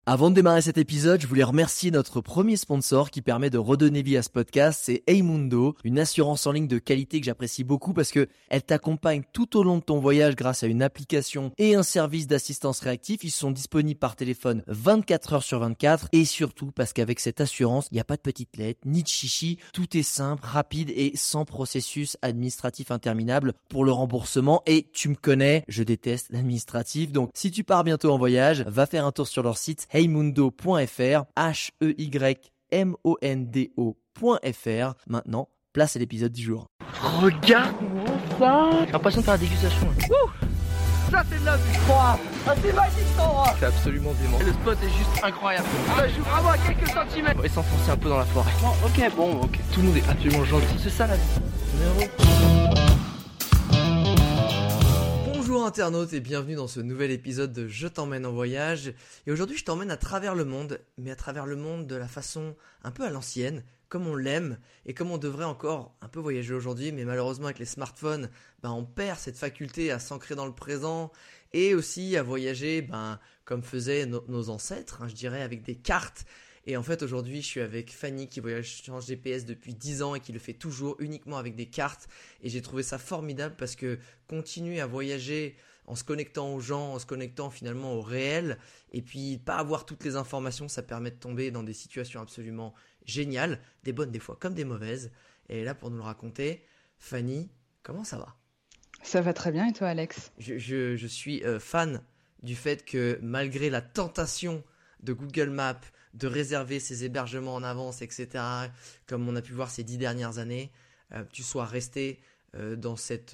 Avant de démarrer cet épisode, je voulais remercier notre premier sponsor qui permet de redonner vie à ce podcast, c'est Heymundo, une assurance en ligne de qualité que j'apprécie beaucoup parce que elle t'accompagne tout au long de ton voyage grâce à une application et un service d'assistance réactif. Ils sont disponibles par téléphone 24 heures sur 24 et surtout parce qu'avec cette assurance, il n'y a pas de petites lettres, ni de chichi, tout est simple, rapide et sans processus administratif interminable pour le remboursement. Et tu me connais, je déteste l'administratif, donc si tu pars bientôt en voyage, va faire un tour sur leur site heymundo.fr, heymundo.fr. Maintenant, place à l'épisode du jour. Regarde-moi ça. J'ai l'impression de faire la dégustation. Ouh, ça c'est de la vue. Ah, c'est magique cet endroit. C'est absolument dément. Le spot est juste incroyable. Ça joue vraiment à quelques centimètres. On va s'enfoncer un peu dans la forêt. Bon, ok. Tout le monde est absolument gentil. C'est ça la vie. Bonjour internautes et bienvenue dans ce nouvel épisode de Je t'emmène en voyage. Et aujourd'hui je t'emmène à travers le monde, mais à travers le monde de la façon un peu à l'ancienne, comme on l'aime et comme on devrait encore un peu voyager aujourd'hui. Mais malheureusement avec les smartphones, on perd cette faculté à s'ancrer dans le présent et aussi à voyager comme faisaient nos ancêtres, je dirais, avec des cartes. Et en fait aujourd'hui je suis avec Fanny qui voyage en GPS depuis 10 ans et qui le fait toujours uniquement avec des cartes. Et j'ai trouvé ça formidable parce que continuer à voyager en se connectant aux gens, en se connectant finalement au réel et puis pas avoir toutes les informations, ça permet de tomber dans des situations absolument géniales, des bonnes des fois comme des mauvaises. Et elle est là pour nous le raconter. Fanny, comment ça va ? Ça va très bien et toi Alex ? Je suis fan du fait que malgré la tentation de Google Maps, de réserver ses hébergements en avance, etc., comme on a pu voir ces 10 dernières années, tu sois resté dans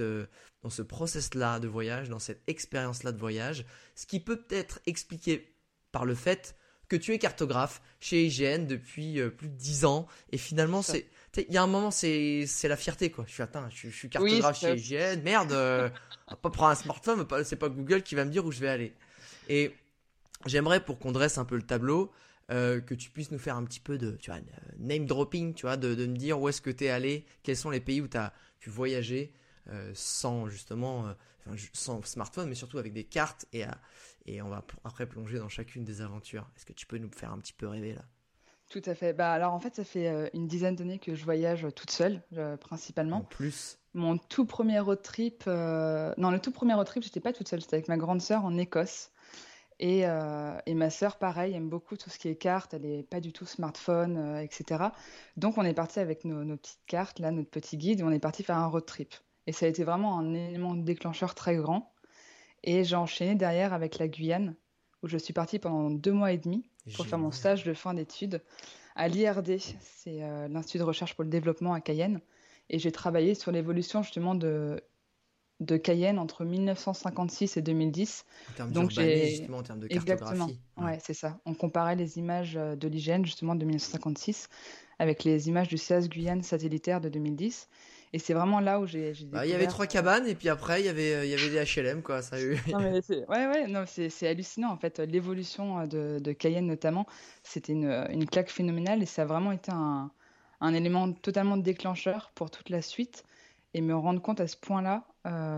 ce process-là de voyage, dans cette expérience-là de voyage, ce qui peut être expliqué par le fait que tu es cartographe chez IGN depuis plus de 10 ans, et finalement, il y a un moment, c'est la fierté, quoi. Je suis cartographe chez IGN, merde, on va pas prendre un smartphone, c'est pas Google qui va me dire où je vais aller. Et j'aimerais, pour qu'on dresse un peu le tableau, que tu puisses nous faire un petit peu de name dropping, de me dire où est-ce que tu es allé, quels sont les pays où tu as pu voyager sans smartphone, mais surtout avec des cartes, et on va après plonger dans chacune des aventures. Est-ce que tu peux nous faire un petit peu rêver là ? Tout à fait. Alors en fait, ça fait une dizaine d'années que je voyage toute seule, principalement. En plus. Mon tout premier road trip, le tout premier road trip, j'étais pas toute seule, j'étais avec ma grande sœur en Écosse. Et ma sœur, pareil, aime beaucoup tout ce qui est cartes, elle n'est pas du tout smartphone, etc. Donc on est parti avec nos petites cartes, là, notre petit guide, et on est parti faire un road trip. Et ça a été vraiment un élément déclencheur très grand. Et j'ai enchaîné derrière avec la Guyane, où je suis partie pendant 2 mois et demi pour faire mon stage de fin d'études à l'IRD, c'est l'Institut de recherche pour le développement à Cayenne. Et j'ai travaillé sur l'évolution justement de Cayenne entre 1956 et 2010. En termes d'urbanisme, justement, en termes de cartographie. Exactement, ouais, c'est ça. On comparait les images de l'IGN, justement, de 1956, avec les images du CEAS Guyane satellitaire de 2010. Et c'est vraiment là où j'ai découvert... Il y avait 3 cabanes, et puis après, il y avait des HLM, quoi. Ça a eu... Non, mais c'est hallucinant, en fait. L'évolution de Cayenne, notamment, c'était une claque phénoménale, et ça a vraiment été un élément totalement déclencheur pour toute la suite. Et me rendre compte à ce point-là,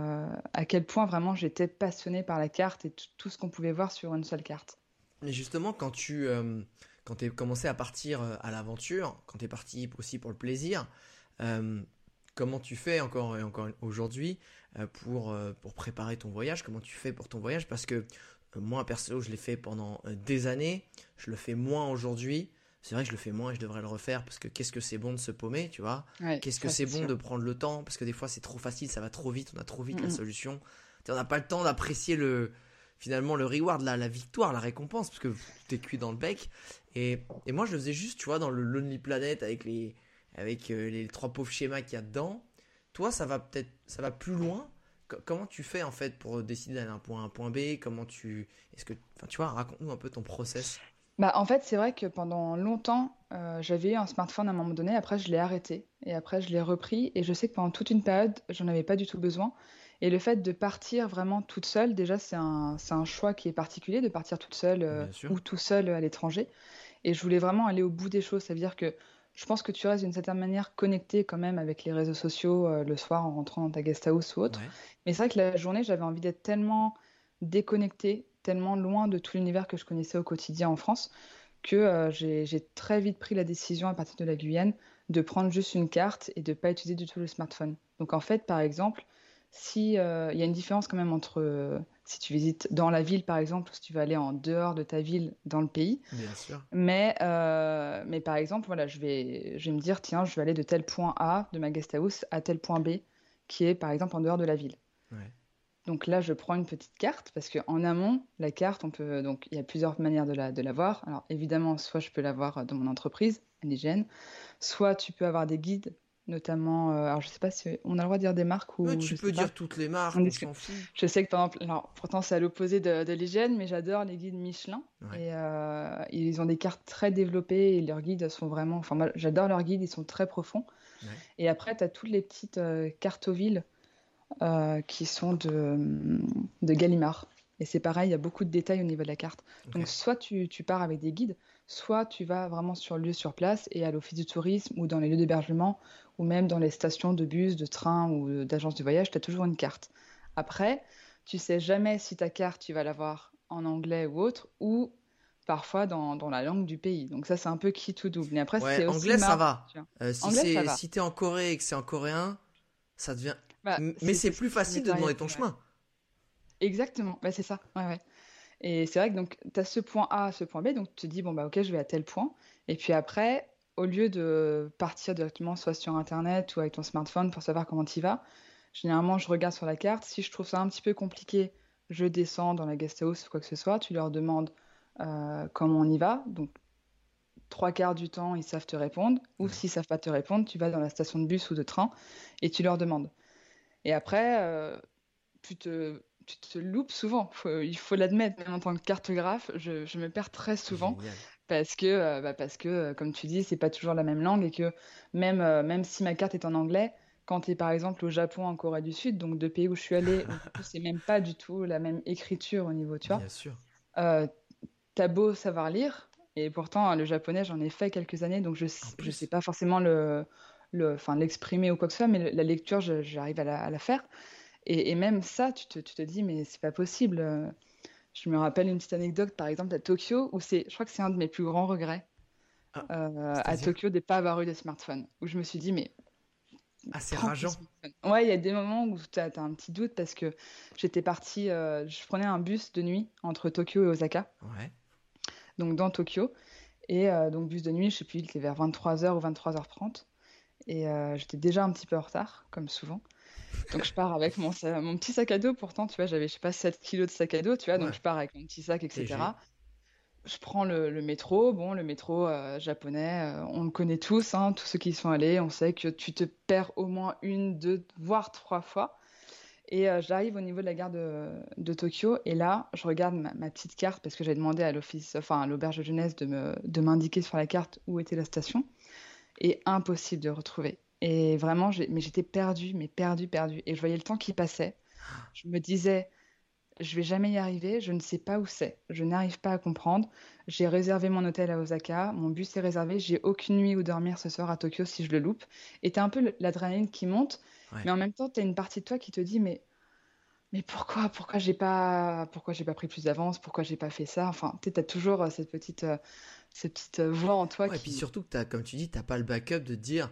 à quel point vraiment j'étais passionnée par la carte et tout ce qu'on pouvait voir sur une seule carte. Mais justement, quand tu es commencé à partir à l'aventure, quand tu es parti aussi pour le plaisir, comment tu fais encore aujourd'hui pour préparer ton voyage ? Comment tu fais pour ton voyage ? Parce que moi, perso, je l'ai fait pendant des années, je le fais moins aujourd'hui. C'est vrai que je le fais moins et je devrais le refaire parce que qu'est-ce que c'est bon de se paumer, tu vois ? Ouais, qu'est-ce que c'est bon de prendre le temps ? Parce que des fois, c'est trop facile, ça va trop vite, on a trop vite la solution. On n'a pas le temps d'apprécier finalement le reward, la victoire, la récompense, parce que tout est cuit dans le bec. Et moi, je le faisais juste, tu vois, dans le Lonely Planet avec les 3 pauvres schémas qu'il y a dedans. Toi, ça va plus loin. Comment tu fais en fait pour décider d'aller d'un point A à un point B ? Tu vois, raconte-nous un peu ton process. En fait, c'est vrai que pendant longtemps, j'avais eu un smartphone à un moment donné. Après, je l'ai arrêté. Et après, je l'ai repris. Et je sais que pendant toute une période, j'en avais pas du tout besoin. Et le fait de partir vraiment toute seule, déjà, c'est un choix qui est particulier, de partir toute seule ou tout seul à l'étranger. Et je voulais vraiment aller au bout des choses. Ça veut dire que je pense que tu restes d'une certaine manière connecté quand même avec les réseaux sociaux le soir en rentrant dans ta guest house ou autre. Ouais. Mais c'est vrai que la journée, j'avais envie d'être tellement déconnectée tellement loin de tout l'univers que je connaissais au quotidien en France que j'ai très vite pris la décision à partir de la Guyane de prendre juste une carte et de ne pas utiliser du tout le smartphone. Donc en fait, par exemple, si, il y a une différence quand même entre si tu visites dans la ville, par exemple, ou si tu vas aller en dehors de ta ville dans le pays. Bien sûr. Mais par exemple, voilà, je vais me dire, tiens, je vais aller de tel point A de ma guest house à tel point B, qui est par exemple en dehors de la ville. Ouais. Donc là, je prends une petite carte parce qu'en amont, la carte, donc il y a plusieurs manières de la voir. Alors évidemment, soit je peux la voir dans mon entreprise, à l'hygiène, soit tu peux avoir des guides, notamment. Alors je sais pas si on a le droit de dire des marques ou Ouais, tu je peux sais pas. dire toutes les marques, On on discute. s'en fout. Je sais que par exemple, alors pourtant c'est à l'opposé de l'hygiène, mais j'adore les guides Michelin. Ouais. Et ils ont des cartes très développées et leurs guides sont vraiment. Enfin, moi j'adore leurs guides, ils sont très profonds. Ouais. Et après, tu as toutes les petites cartes aux villes qui sont de Gallimard. Et c'est pareil, il y a beaucoup de détails au niveau de la carte. Ok. Donc, soit tu pars avec des guides, soit tu vas vraiment sur le lieu, sur place, et à l'office du tourisme ou dans les lieux d'hébergement, ou même dans les stations de bus, de train ou d'agence de voyage, tu as toujours une carte. Après, tu sais jamais si ta carte, tu vas l'avoir en anglais ou autre, ou parfois dans la langue du pays. Donc ça, c'est un peu qui tout double. Mais après, Ouais, c'est aussi anglais, ça marrant. va. Tu vois. Si Anglais, ça va. si t'es en Corée et que c'est en coréen, ça devient. Bah, Mais c'est ce plus qui facile m'est de demander arrivé, ton ouais. chemin. Exactement, bah, c'est ça. Ouais, ouais. Et c'est vrai que donc tu as ce point A, ce point B, donc tu te dis bon bah ok je vais à tel point. Et puis après, au lieu de partir directement soit sur internet ou avec ton smartphone pour savoir comment tu y vas, généralement je regarde sur la carte. Si je trouve ça un petit peu compliqué, je descends dans la guest house ou quoi que ce soit. Tu leur demandes comment on y va. Donc trois quarts du temps ils savent te répondre. Ou Ouais. s'ils savent pas te répondre, tu vas dans la station de bus ou de train et tu leur demandes. Et après, tu te loupes souvent, il faut l'admettre, même en tant que cartographe, je me perds très souvent Génial. parce que comme tu dis, c'est pas toujours la même langue et que même si ma carte est en anglais, quand tu es par exemple au Japon, en Corée du Sud, donc deux pays où je suis allée, où du coup, c'est même pas du tout la même écriture au niveau, tu vois, Bien sûr. euh, t'as beau savoir lire, et pourtant le japonais, j'en ai fait quelques années, donc En je sais plus. pas forcément enfin, l'exprimer ou quoi que ce soit, mais la lecture, j'arrive à la faire. Et même ça, tu te dis, mais c'est pas possible. Je me rappelle une petite anecdote, par exemple, à Tokyo, je crois que c'est un de mes plus grands regrets, Ah, à c'est-à-dire? Tokyo, de ne pas avoir eu de smartphone. Où je me suis dit, mais Ah, c'est prends ton rageant. smartphone. Ouais, il y a des moments où tu as un petit doute parce que j'étais partie, je prenais un bus de nuit entre Tokyo et Osaka, Ouais. donc dans Tokyo. Et donc, bus de nuit, je sais plus, il était vers 23h ou 23h30. Et j'étais déjà un petit peu en retard, comme souvent. Donc je pars avec mon petit sac à dos, pourtant, tu vois, j'avais, je sais pas, 7 kilos de sac à dos, tu vois, donc Ouais. je pars avec mon petit sac, Léger. etc. Je prends le métro, bon, le métro japonais, on le connaît tous, hein, tous ceux qui y sont allés, on sait que tu te perds au moins une, deux, voire trois fois. Et j'arrive au niveau de la gare de Tokyo, et là, je regarde ma petite carte, parce que j'avais demandé à l'office, enfin à l'auberge de jeunesse de m'indiquer sur la carte où était la station, et impossible de retrouver. Et vraiment, mais j'étais perdue, mais perdue, perdue. Et je voyais le temps qui passait. Je me disais, je vais jamais y arriver, je ne sais pas où c'est. Je n'arrive pas à comprendre. J'ai réservé mon hôtel à Osaka, mon bus est réservé, j'ai aucune nuit où dormir ce soir à Tokyo si je le loupe. Et t'as un peu l'adrénaline qui monte, Ouais. mais en même temps, t'as une partie de toi qui te dit, mais pourquoi j'ai pas pris plus d'avance, pourquoi j'ai pas fait ça. Enfin, tu as toujours cette petite voix en toi Ouais, et puis qui. surtout que comme tu dis, t'as pas le backup de te dire,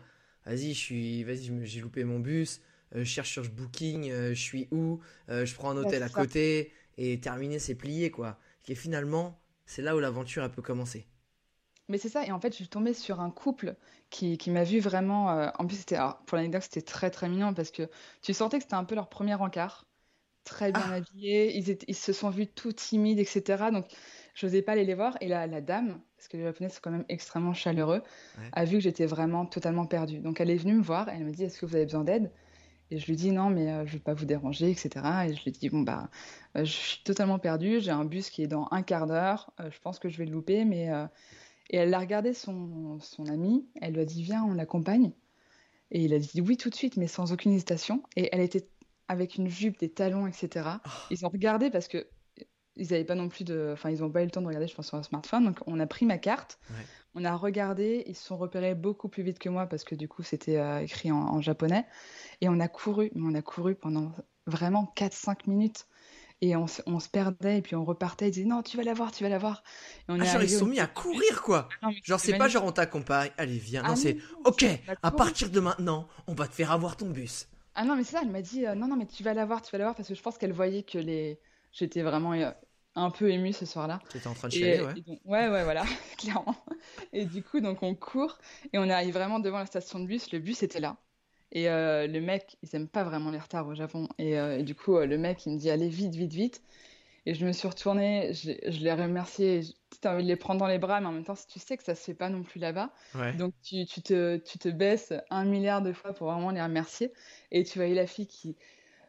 j'ai loupé mon bus, je cherche sur Booking, je suis où, je prends un Ouais, hôtel c'est à ça. côté, et terminé, c'est plié, quoi. Et finalement, c'est là où l'aventure, elle peut commencer. Mais c'est ça, et en fait, je suis tombée sur un couple qui m'a vu vraiment. En plus, alors, pour l'anecdote, c'était très très mignon parce que tu sentais que c'était un peu leur premier encart, très bien Ah! habillés, ils se sont vus tout timides, etc. Donc, je n'osais pas aller les voir. Et la dame, parce que les Japonais sont quand même extrêmement chaleureux, Ouais. a vu que j'étais vraiment totalement perdue. Donc, elle est venue me voir, elle me dit, est-ce que vous avez besoin d'aide? Et je lui dis non, mais je ne veux pas vous déranger, etc. Et je lui dis, bon, bah, je suis totalement perdue, j'ai un bus qui est dans un quart d'heure, je pense que je vais le louper, mais. Et elle a regardé son ami, elle lui a dit viens, on l'accompagne. Et il a dit oui tout de suite, mais sans aucune hésitation. Et elle était avec une jupe, des talons, etc. Ah! Ils ont regardé parce que ils n'avaient pas non plus enfin ils n'ont pas eu le temps de regarder, je pense, sur un smartphone. Donc on a pris ma carte, Ouais. on a regardé, ils se sont repérés beaucoup plus vite que moi parce que du coup c'était écrit en japonais. Et on a couru, mais on a couru pendant vraiment 4-5 minutes. Et on se perdait, et puis on repartait, ils disaient non, tu vas la voir, tu vas la voir. Et on Ah, est genre, ils se arrivé au sont mis à niveau du bus. courir, quoi. Ah non, mais Genre, c'était c'est pas genre magnifique. on t'accompagne, allez, viens. Non, Ah non, c'est non, ok, on a à couru. partir de maintenant, on va te faire avoir ton bus. Ah non, mais c'est ça, elle m'a dit non, non, mais tu vas la voir, parce que je pense qu'elle voyait que j'étais vraiment un peu émue ce soir-là. T'étais en train de chialer, ouais. Et donc, ouais, ouais, voilà, clairement. Et du coup, donc on court et on arrive vraiment devant la station de bus. Le bus était là. Et le mec, ils aiment pas vraiment les retards au Japon. Et du coup, le mec, il me dit allez vite, vite, vite. Et je me suis retournée, je l'ai remercié. Tu as envie de les prendre dans les bras, mais en même temps, si tu sais que ça se fait pas non plus là-bas, Ouais. donc tu te baisses 1 milliard de fois pour vraiment les remercier. Et tu voyais la fille qui,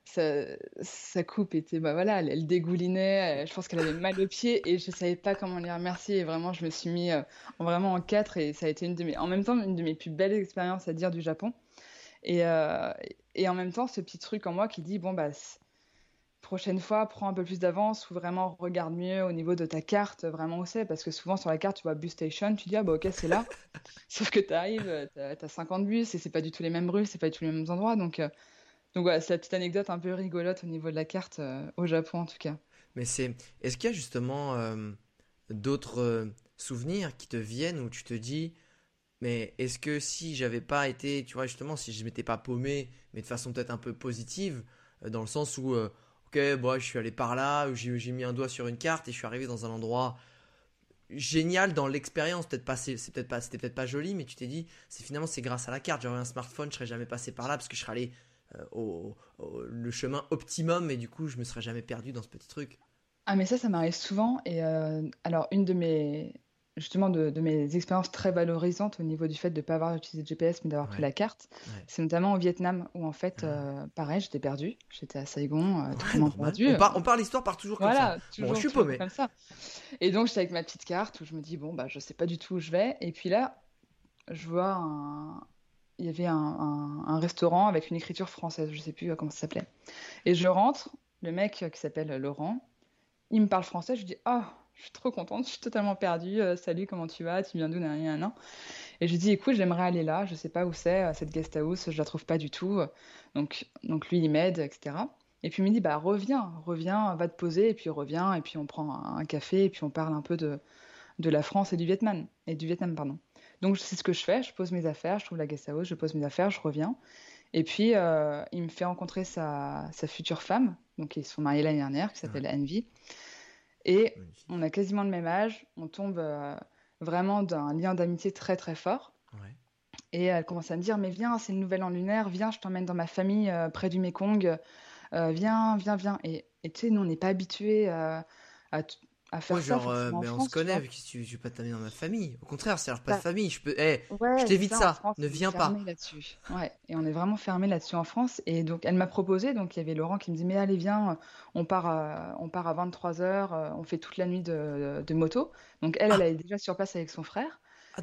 sa coupe était, bah voilà, elle dégoulinait. Je pense qu'elle avait mal aux pieds et je savais pas comment les remercier. Et vraiment, je me suis mis vraiment en quatre et ça a été en même temps, une de mes plus belles expériences à dire du Japon. Et, euh, et en même temps, ce petit truc en moi qui dit, bon, bah, prochaine fois, prends un peu plus d'avance ou vraiment regarde mieux au niveau de ta carte, vraiment où c'est. Parce que souvent, sur la carte, tu vois bus station, tu dis, ah bah ok, c'est là. Sauf que tu arrives, t'as 50 bus et c'est pas du tout les mêmes rues, c'est pas du tout les mêmes endroits. Donc voilà, c'est la petite anecdote un peu rigolote au niveau de la carte, au Japon en tout cas. Mais est-ce qu'il y a justement d'autres souvenirs qui te viennent où tu te dis, mais est-ce que si j'avais pas été, tu vois, justement, si je m'étais pas paumé, mais de façon peut-être un peu positive, dans le sens où, ok, bon, je suis allé par là, où j'ai mis un doigt sur une carte et je suis arrivé dans un endroit génial dans l'expérience. Peut-être pas, c'était peut-être pas joli, mais tu t'es dit, c'est grâce à la carte. J'aurais un smartphone, je serais jamais passé par là parce que je serais allé le chemin optimum et du coup, je me serais jamais perdu dans ce petit truc. Ah mais ça m'arrive souvent. Et alors, une de mes, justement, de mes expériences très valorisantes au niveau du fait de ne pas avoir utilisé de GPS mais d'avoir pris Ouais, la carte, ouais. c'est notamment au Vietnam où en fait, Ah. pareil, j'étais perdue. J'étais à Saigon, Ouais, totalement normal. perdue. L'histoire part toujours comme ça. Voilà, Bon, je suis toujours paumé. comme ça. Et donc, j'étais avec ma petite carte où je me dis, bon, bah, je sais pas du tout où je vais. Et puis là, je vois il y avait un restaurant avec une écriture française, je sais plus comment ça s'appelait. Et je rentre, le mec qui s'appelle Laurent, il me parle français, je lui dis ah, je suis trop contente, je suis totalement perdue. Salut, comment tu vas? Tu viens d'où? Nanana, nanana. Et je lui dis écoute, j'aimerais aller là, je sais pas où c'est, cette guest house, je la trouve pas du tout. Donc lui, il m'aide, etc. Et puis il me dit bah reviens, va te poser, et puis reviens, et puis on prend un café, et puis on parle un peu de la France et du Vietnam, pardon. Donc c'est ce que je fais, je pose mes affaires, je trouve la guest house, je pose mes affaires, je reviens. Et puis il me fait rencontrer sa future femme, donc ils se sont mariés l'année dernière, qui Ouais, s'appelle Envy. Et magnifique. on a quasiment le même âge, on tombe vraiment d'un lien d'amitié très très fort. Ouais. Et elle commence à me dire, mais viens, c'est le nouvel an lunaire, viens, je t'emmène dans ma famille près du Mékong, viens. Et tu sais, nous, on n'est pas habitués à, t- à Ouais, faire ça genre, forcément en mais on se France, tu connaît, vois. vu que je vais pas t'amener dans ma famille. Au contraire, c'est alors pas de Bah, famille. Je ouais, c'est t'évite ça, en ça. France, Ne on est viens pas. fermé là-dessus. Ouais, et on est vraiment fermé là-dessus en France. Et donc, elle m'a proposé, donc il y avait Laurent qui me dit, mais allez, viens, on part à 23h, on fait toute la nuit de moto. Donc, elle Ah, est déjà sur place avec son frère.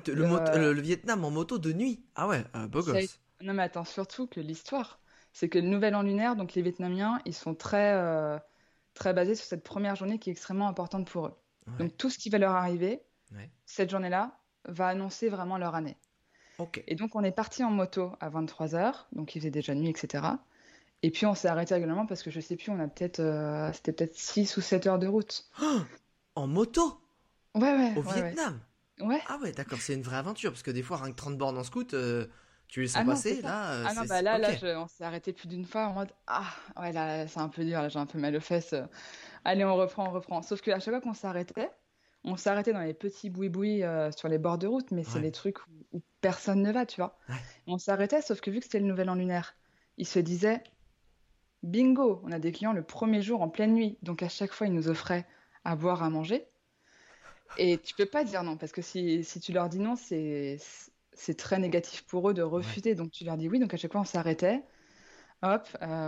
le Vietnam en moto de nuit. Ah ouais, beau Ça a gosse. été- Non, mais attends, surtout que l'histoire, c'est que le nouvel an lunaire, donc les Vietnamiens, ils sont très basés sur cette première journée qui est extrêmement importante pour eux. Ouais, Donc, tout ce qui va leur arriver, ouais. cette journée-là, va annoncer vraiment leur année. Ok. Et donc, on est parti en moto à 23h, donc il faisait déjà nuit, etc. Et puis, on s'est arrêté régulièrement parce que je sais plus, c'était peut-être 6 ou 7 heures de route. En moto Ouais, au ouais, ouais. Vietnam. Ouais. Ah ouais, d'accord, c'est une vraie aventure. Parce que des fois, rien que 30 bornes en scoot, tu les Ah sens non, c'est passer. ça. Là, Ah non, bah ok. on s'est arrêté plus d'une fois en mode ah, ouais, là, c'est un peu dur, là, j'ai un peu mal aux fesses. Allez, on reprend. Sauf qu'à chaque fois qu'on s'arrêtait, on s'arrêtait dans les petits boui-boui sur les bords de route, mais c'est Ouais, les trucs où personne ne va, tu vois. ouais. On s'arrêtait, sauf que vu que c'était le nouvel an lunaire, ils se disaient bingo, on a des clients le premier jour en pleine nuit. Donc à chaque fois, ils nous offraient à boire, à manger. Et tu peux pas dire non, parce que si tu leur dis non, c'est très négatif pour eux de Ouais. refuser. Donc tu leur dis oui. Donc à chaque fois, on s'arrêtait, hop,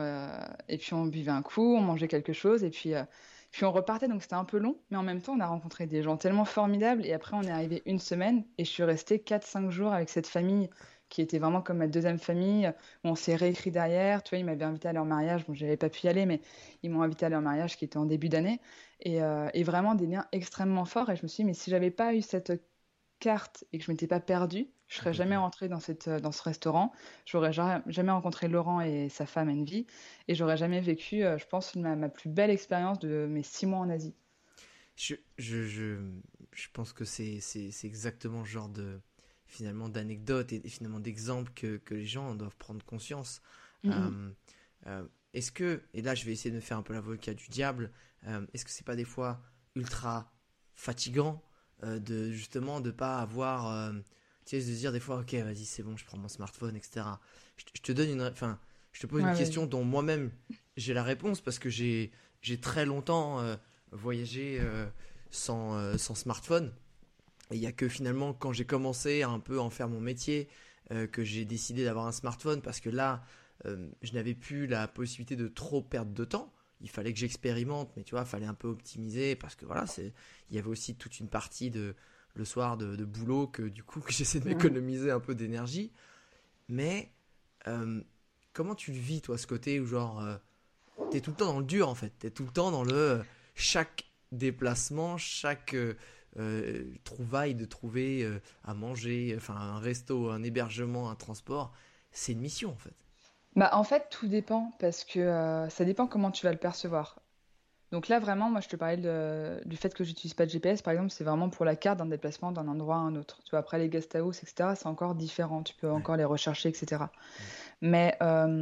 et puis on buvait un coup, on mangeait quelque chose, puis on repartait. Donc c'était un peu long, mais en même temps, on a rencontré des gens tellement formidables. Et après, on est arrivé une semaine, et je suis restée 4 5 jours avec cette famille qui était vraiment comme ma deuxième famille, où on s'est réécrit derrière. Tu vois, ils m'avaient invité à leur mariage. Bon, j'avais pas pu y aller, mais ils m'ont invité à leur mariage qui était en début d'année. Et vraiment des liens extrêmement forts. Et je me suis dit, mais si j'avais pas eu carte et que je m'étais pas perdue, je serais jamais rentrée dans ce restaurant. J'aurais jamais rencontré Laurent et sa femme Envy et j'aurais jamais vécu, je pense, ma plus belle expérience de mes 6 mois en Asie. Je, je, je, je pense que c'est exactement ce genre finalement d'anecdotes et finalement d'exemples que les gens doivent prendre conscience. Mhm. Est-ce que, et là je vais essayer de me faire un peu l'avocat du diable, est-ce que c'est pas des fois ultra fatigant de justement de pas avoir, tu sais, de se dire des fois, ok, vas-y, c'est bon, je prends mon smartphone, etc. Je te donne enfin, je te pose une Ouais, question vas-y. dont moi-même j'ai la réponse parce que j'ai très longtemps voyagé sans smartphone. Et il y a que finalement quand j'ai commencé à un peu en faire mon métier que j'ai décidé d'avoir un smartphone parce que là je n'avais plus la possibilité de trop perdre de temps. Il fallait que j'expérimente, mais tu vois, il fallait un peu optimiser parce que voilà, il y avait aussi toute une partie le soir de boulot que du coup que j'essaie de Mhm. m'économiser un peu d'énergie. Mais euh, comment tu le vis toi ce côté où genre t'es tout le temps dans le dur en fait, t'es tout le temps dans chaque déplacement, chaque trouvaille de trouver à manger, enfin un resto, un hébergement, un transport, c'est une mission en fait. Bah, en fait, tout dépend parce que ça dépend comment tu vas le percevoir. Donc là, vraiment, moi, je te parlais du fait que j'utilise pas de GPS, par exemple, c'est vraiment pour la carte d'un déplacement d'un endroit à un autre. Tu vois, après les guest house, etc., c'est encore différent. Tu peux Ouais. encore les rechercher, etc. Mm. Mais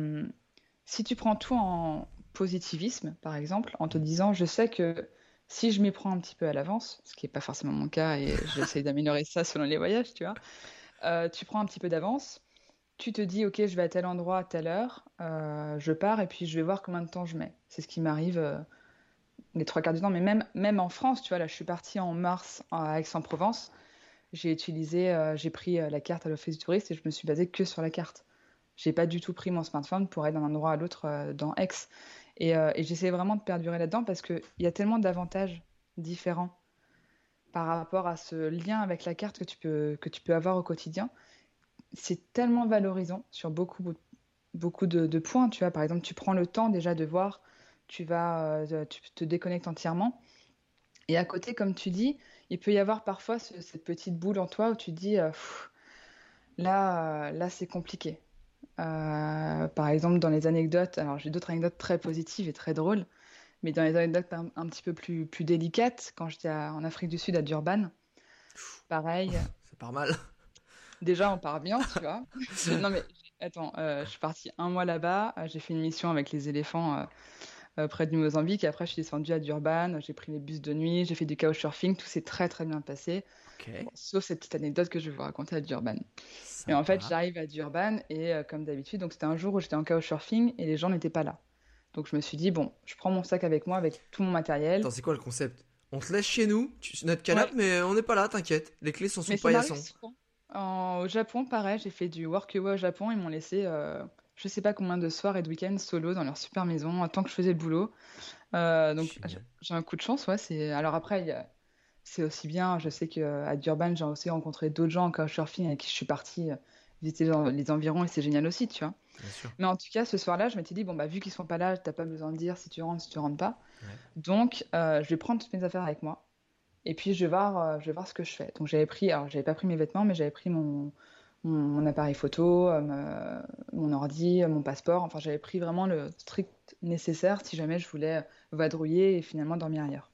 si tu prends tout en positivisme, par exemple, en te Mm. disant, je sais que si je m'y prends un petit peu à l'avance, ce qui n'est pas forcément mon cas et j'essaie d'améliorer ça selon les voyages, tu vois, tu prends un petit peu d'avance, tu te dis, ok, je vais à tel endroit à telle heure, je pars et puis je vais voir combien de temps je mets. C'est ce qui m'arrive les trois quarts du temps, mais même en France, tu vois, là, je suis partie en mars à Aix-en-Provence, j'ai pris la carte à l'office du touriste et je me suis basée que sur la carte. J'ai pas du tout pris mon smartphone pour aller d'un endroit à l'autre dans Aix. Et j'essaie vraiment de perdurer là-dedans parce qu'il y a tellement d'avantages différents par rapport à ce lien avec la carte que tu peux avoir au quotidien. C'est tellement valorisant sur beaucoup de points. Tu vois, par exemple, tu prends le temps déjà de voir, tu te déconnectes entièrement. Et à côté, comme tu dis, il peut y avoir parfois cette petite boule en toi où tu te dis, là, c'est compliqué. Par exemple, dans les anecdotes, alors j'ai d'autres anecdotes très positives et très drôles, mais dans les anecdotes un petit peu plus délicates, quand j'étais en Afrique du Sud à Durban, pareil, Ça part mal. déjà on part bien, tu vois. Non mais attends, je suis partie un mois là-bas, j'ai fait une mission avec les éléphants près du Mozambique, et après je suis descendue à Durban, j'ai pris les bus de nuit, j'ai fait du couchsurfing, tout s'est très très bien passé, Ok, bon, sauf cette petite anecdote que je vais vous raconter à Durban. Et en fait, sympa. j'arrive à Durban et comme d'habitude, donc c'était un jour où j'étais en couchsurfing et les gens n'étaient pas là. Donc je me suis dit, bon, je prends mon sac avec moi avec tout mon matériel. Attends, c'est quoi le concept? On te laisse chez nous, notre Ouais, canapé, mais on n'est pas là, t'inquiète. Les clés sont sous mais le ça m'arrive paillasson. souvent. Au Japon, pareil, j'ai fait du workaway au Japon. Ils m'ont laissé, je sais pas combien de soirs et de week-ends solo dans leur super maison, tant que je faisais le boulot. Donc Génial. j'ai un coup de chance, ouais. Alors après, c'est aussi bien. Je sais qu'à Durban, j'ai aussi rencontré d'autres gens en couchsurfing avec qui je suis partie visiter les environs et c'est génial aussi, tu vois. Bien sûr. Mais en tout cas, ce soir-là, je m'étais dit, bon, bah, vu qu'ils sont pas là, t'as pas besoin de dire si tu rentres pas. Ouais. Donc, je vais prendre toutes mes affaires avec moi. Et puis, je vais voir ce que je fais. Donc, alors, j'avais pas pris mes vêtements, mais j'avais pris mon appareil photo, mon ordi, mon passeport. Enfin, j'avais pris vraiment le strict nécessaire si jamais je voulais vadrouiller et finalement dormir ailleurs.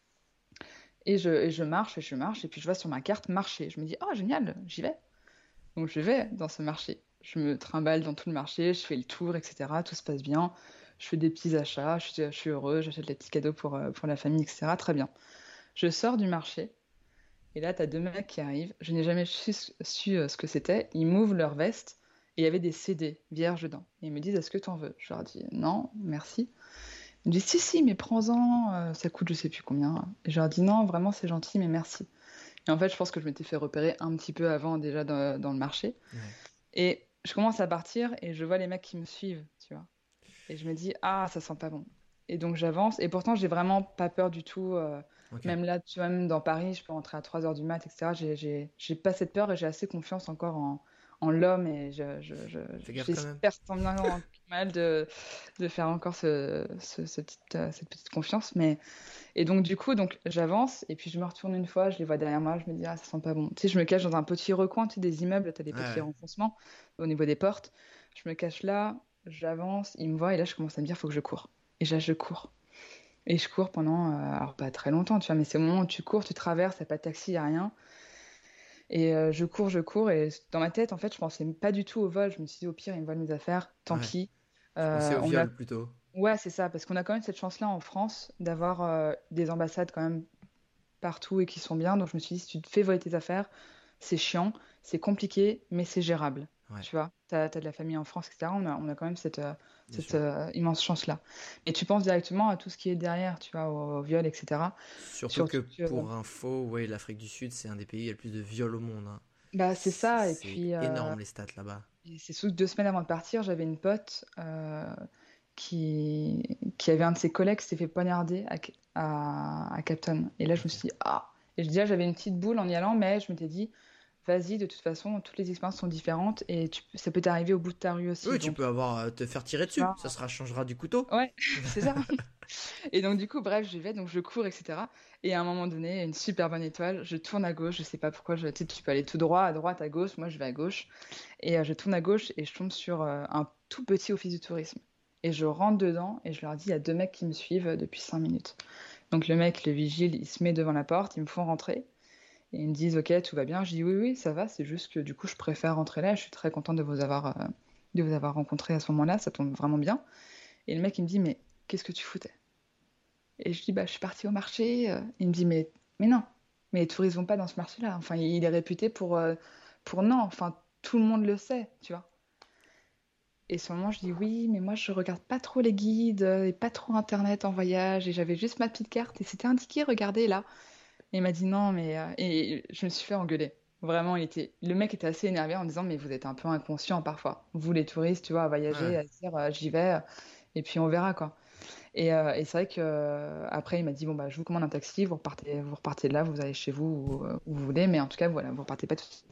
Et je marche, et je marche, et puis je vois sur ma carte marché. Je me dis, oh, génial, j'y vais. Donc je vais dans ce marché. Je me trimballe dans tout le marché, je fais le tour, etc. Tout se passe bien. Je fais des petits achats, je suis heureuse, j'achète des petits cadeaux pour la famille, etc. Très bien. Je sors du marché et là, tu as deux mecs qui arrivent. Je n'ai jamais su ce que c'était. Ils m'ouvrent leur veste et il y avait des CD vierges dedans. Et ils me disent, est-ce que tu en veux? Je leur dis, non, merci. Ils me disent, si, si, mais prends-en, ça coûte je sais plus combien. Et je leur dis, non, vraiment, c'est gentil, mais merci. Et en fait, je pense que je m'étais fait repérer un petit peu avant déjà dans le marché. Ouais. Et je commence à partir et je vois les mecs qui me suivent, tu vois. Et je me dis, ah, ça sent pas bon. Et donc j'avance. Et pourtant, j'ai vraiment pas peur du tout. Ok. Même là, tu vois, même dans Paris, je peux rentrer à 3 heures du mat, etc. J'ai pas cette peur et j'ai assez confiance encore en l'homme et Fais gaffe quand même. j'espère tant bien mal de faire encore cette petite confiance. Et donc, du coup, j'avance et puis je me retourne une fois, je les vois derrière moi, je me dis, ah, ça sent pas bon. Tu sais, je me cache dans un petit recoin, tu sais, des immeubles, tu as des Ouais, petits ouais. renfoncements au niveau des portes. Je me cache là, j'avance, ils me voient et là, je commence à me dire, faut que je cours. Et là, je cours. Et je cours pendant, alors pas très longtemps, tu vois, mais c'est au moment où tu cours, tu traverses, il n'y a pas de taxi, il n'y a rien. Et je cours, et dans ma tête, en fait, je pensais pas du tout au vol. Je me suis dit, au pire, ils me volent mes affaires, tant Ouais. pis. Tu pensais au On a... viol plutôt. Ouais, c'est ça, parce qu'on a quand même cette chance-là en France d'avoir des ambassades quand même partout et qui sont bien. Donc je me suis dit, si tu te fais voler tes affaires, c'est chiant, c'est compliqué, mais c'est gérable. Ouais, Tu vois, t'as de la famille en France, etc. On a quand même bien cette sûr. immense chance-là. Et tu penses directement à tout ce qui est derrière, tu vois, au viol, etc. Surtout que Surtout que, pour info, ouais, l'Afrique du Sud, c'est un des pays où il y a le plus de viols au monde, hein. bah, c'est ça. Et C'est puis, énorme les stats là-bas. et c'est sous 2 semaines avant de partir, j'avais une pote qui avait un de ses collègues qui s'est fait poignarder à Capton. Et là, je me Ok. suis dit, ah! Et déjà, j'avais une petite boule en y allant, mais je m'étais dit, vas-y, de toute façon, toutes les expériences sont différentes et ça peut t'arriver au bout de ta rue aussi. Oui, tu Donc, peux avoir te faire tirer tu dessus. vois, Ça sera changera du couteau. ouais, c'est ça. Et donc, du coup, bref, j'y vais, donc je cours, etc. Et à un moment donné, une super bonne étoile, je tourne à gauche, je sais pas pourquoi, tu sais, tu peux aller tout droit, à droite, à gauche, moi je vais à gauche. Et je tourne à gauche et je tombe sur un tout petit office du tourisme. Et je rentre dedans et je leur dis, il y a 2 mecs qui me suivent depuis 5 minutes. Donc le mec, le vigile, il se met devant la porte, ils me font rentrer. Et ils me disent, ok, tout va bien. Je dis, oui, oui, ça va, c'est juste que du coup, je préfère rentrer là. Je suis très contente de vous avoir rencontré à ce moment-là, ça tombe vraiment bien. Et le mec, il me dit, mais qu'est-ce que tu foutais? Et je dis, bah, je suis partie au marché. Il me dit, mais non, mais les touristes vont pas dans ce marché-là. Enfin, il est réputé pour non. Enfin, tout le monde le sait, tu vois. Et sur le moment, je dis, oui, mais moi, je regarde pas trop les guides et pas trop Internet en voyage. Et j'avais juste ma petite carte et c'était indiqué, regardez là. Et il m'a dit non, mais. Et je me suis fait engueuler. Vraiment, le mec était assez énervé en disant, mais vous êtes un peu inconscient parfois. Vous, les touristes, tu vois, à voyager, Ouais. à se dire, j'y vais, et puis on verra, quoi. Et c'est vrai que après, il m'a dit, bon, bah, je vous commande un taxi, vous repartez de là, vous allez chez vous où vous voulez, mais en tout cas, voilà, vous repartez pas tout de suite.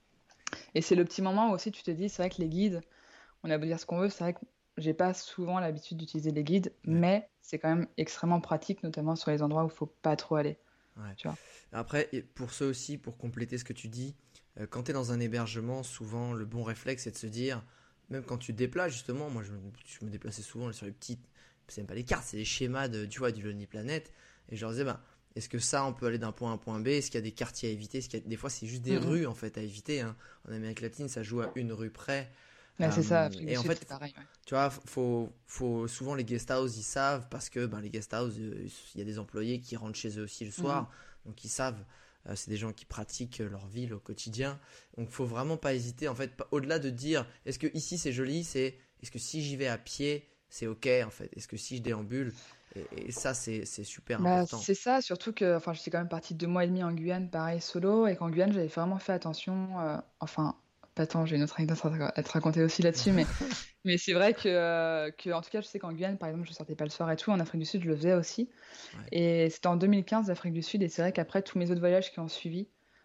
Et c'est le petit moment où aussi tu te dis, c'est vrai que les guides, on a beau dire ce qu'on veut, c'est vrai que j'ai pas souvent l'habitude d'utiliser les guides, Ouais. mais c'est quand même extrêmement pratique, notamment sur les endroits où il faut pas trop aller, Ouais. tu vois. Après, et pour ça aussi, pour compléter ce que tu dis, quand tu es dans un hébergement, souvent le bon réflexe c'est de se dire, même quand tu te déplaces justement, moi je me déplaçais souvent sur les petites, c'est même pas les cartes, c'est les schémas de, tu vois, du Lonely Planet, et je leur disais, bah, est-ce que ça on peut aller d'un point A à un point B, est-ce qu'il y a des quartiers à éviter, des fois c'est juste des Mm, mm. rues en fait à éviter, hein. En Amérique latine ça joue à une rue près. Ouais, c'est ça, Afrique du Et en Sud, fait, c'est pareil. Ouais. tu vois, souvent les guest house ils savent parce que ben, les guest house, il y a des employés qui rentrent chez eux aussi le Mm, soir, donc ils savent. C'est des gens qui pratiquent leur ville au quotidien. Donc faut vraiment pas hésiter. En fait, au-delà de dire est-ce que ici c'est joli, c'est est-ce que si j'y vais à pied, c'est ok en fait. Est-ce que si je déambule, et ça c'est super Bah, important. c'est ça, surtout que enfin, j'étais quand même partie 2 mois et demi en Guyane, pareil, solo, et qu'en Guyane, j'avais vraiment fait attention. Enfin, pas tant, j'ai une autre anecdote à te raconter aussi là-dessus, mais c'est vrai en tout cas, je sais qu'en Guyane, par exemple, je sortais pas le soir et tout. En Afrique du Sud, je le faisais aussi. Ouais, Et c'était en 2015, l'Afrique du Sud, et c'est vrai qu'après tous mes autres voyages qui ont suivi,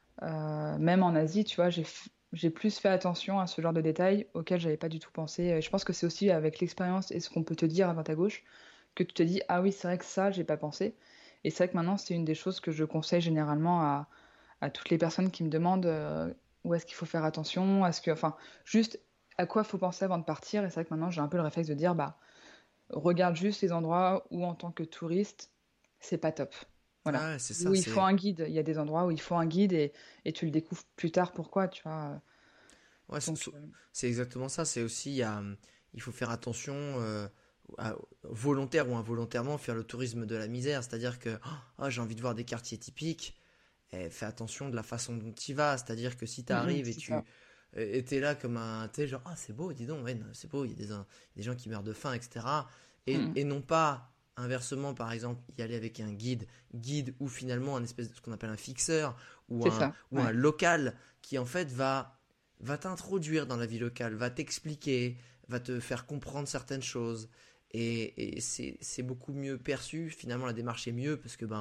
même en Asie, tu vois, j'ai plus fait attention à ce genre de détails auxquels j'avais pas du tout pensé. Et je pense que c'est aussi avec l'expérience et ce qu'on peut te dire à droite à gauche que tu te dis, ah oui, c'est vrai que ça, j'ai pas pensé. Et c'est vrai que maintenant, c'est une des choses que je conseille généralement à toutes les personnes qui me demandent où est-ce qu'il faut faire attention, enfin, juste à quoi faut penser avant de partir. Et c'est vrai que maintenant, j'ai un peu le réflexe de dire, bah, regarde juste les endroits où, en tant que touriste, c'est pas top. Voilà. ouais c'est ça. Où il faut un guide. Il y a des endroits où il faut un guide et tu le découvres plus tard pourquoi, tu vois. Ouais, Donc, c'est exactement ça. C'est aussi il faut faire attention. Volontaire ou involontairement faire le tourisme de la misère, c'est-à-dire que j'ai envie de voir des quartiers typiques, fais attention de la façon dont tu y vas, c'est-à-dire que si tu arrives et c'est tu ça. es là comme un, tu sais, genre, ah c'est beau, dis donc, ouais, non, c'est beau, il y a des gens qui meurent de faim, etc. Mm, Et non pas, inversement, par exemple, y aller avec un guide ou finalement un espèce de ce qu'on appelle un fixeur c'est ça. ou un Ouais. local qui en fait va t'introduire dans la vie locale, va t'expliquer, va te faire comprendre certaines choses. Et c'est beaucoup mieux perçu. Finalement, la démarche est mieux parce que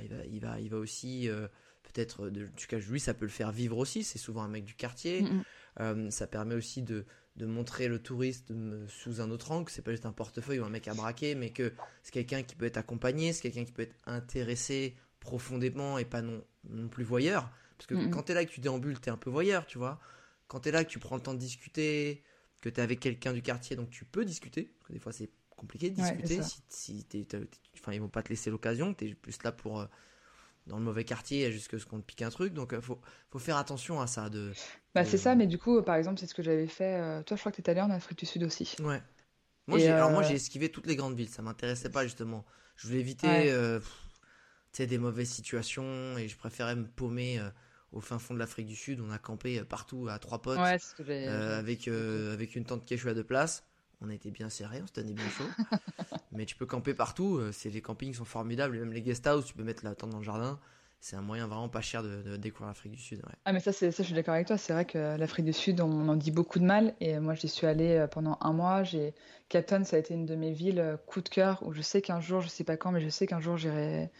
il va aussi peut-être, du cas lui, ça peut le faire vivre aussi. C'est souvent un mec du quartier. Mm, Ça permet aussi de montrer le touriste sous un autre angle. C'est pas juste un portefeuille ou un mec à braquer, mais que c'est quelqu'un qui peut être accompagné, c'est quelqu'un qui peut être intéressé profondément et pas non plus voyeur. Parce que quand t'es là et que tu déambules, t'es un peu voyeur, tu vois. Quand t'es là, que tu prends le temps de discuter, que t'es avec quelqu'un du quartier, donc tu peux discuter. Parce que des fois, c'est compliqué de discuter. Si ils vont pas te laisser l'occasion. T'es plus là pour dans le mauvais quartier jusqu'à ce qu'on te pique un truc. Donc, faut faire attention à ça. C'est ça, mais du coup, par exemple, c'est ce que j'avais fait. Toi, je crois que t'es allé en Afrique du Sud aussi. Ouais. Moi, j'ai esquivé toutes les grandes villes. Ça m'intéressait pas, justement. Je voulais éviter des mauvaises situations et je préférais me paumer au fin fond de l'Afrique du Sud. On a campé partout à 3 potes avec une tente quechua de place. On a été bien serrés, on se tenait bien chaud. Mais tu peux camper partout. Les campings sont formidables. Et même les guest house, tu peux mettre la tente dans le jardin. C'est un moyen vraiment pas cher de découvrir l'Afrique du Sud. Ouais. Ah, mais ça, je suis d'accord avec toi. C'est vrai que l'Afrique du Sud, on en dit beaucoup de mal. Et moi, j'y suis allée pendant un mois. Cape Town, ça a été une de mes villes coup de cœur où je sais qu'un jour, je sais pas quand, mais je sais qu'un jour, j'irai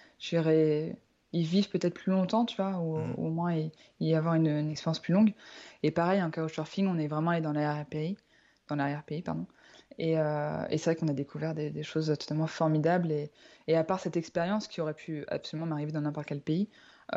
y vivre peut-être plus longtemps, tu vois, ou au moins y avoir une expérience plus longue. Et pareil, en couchsurfing, on est vraiment allé dans l'arrière-pays, pardon. Et c'est vrai qu'on a découvert des choses totalement formidables. Et à part cette expérience qui aurait pu absolument m'arriver dans n'importe quel pays,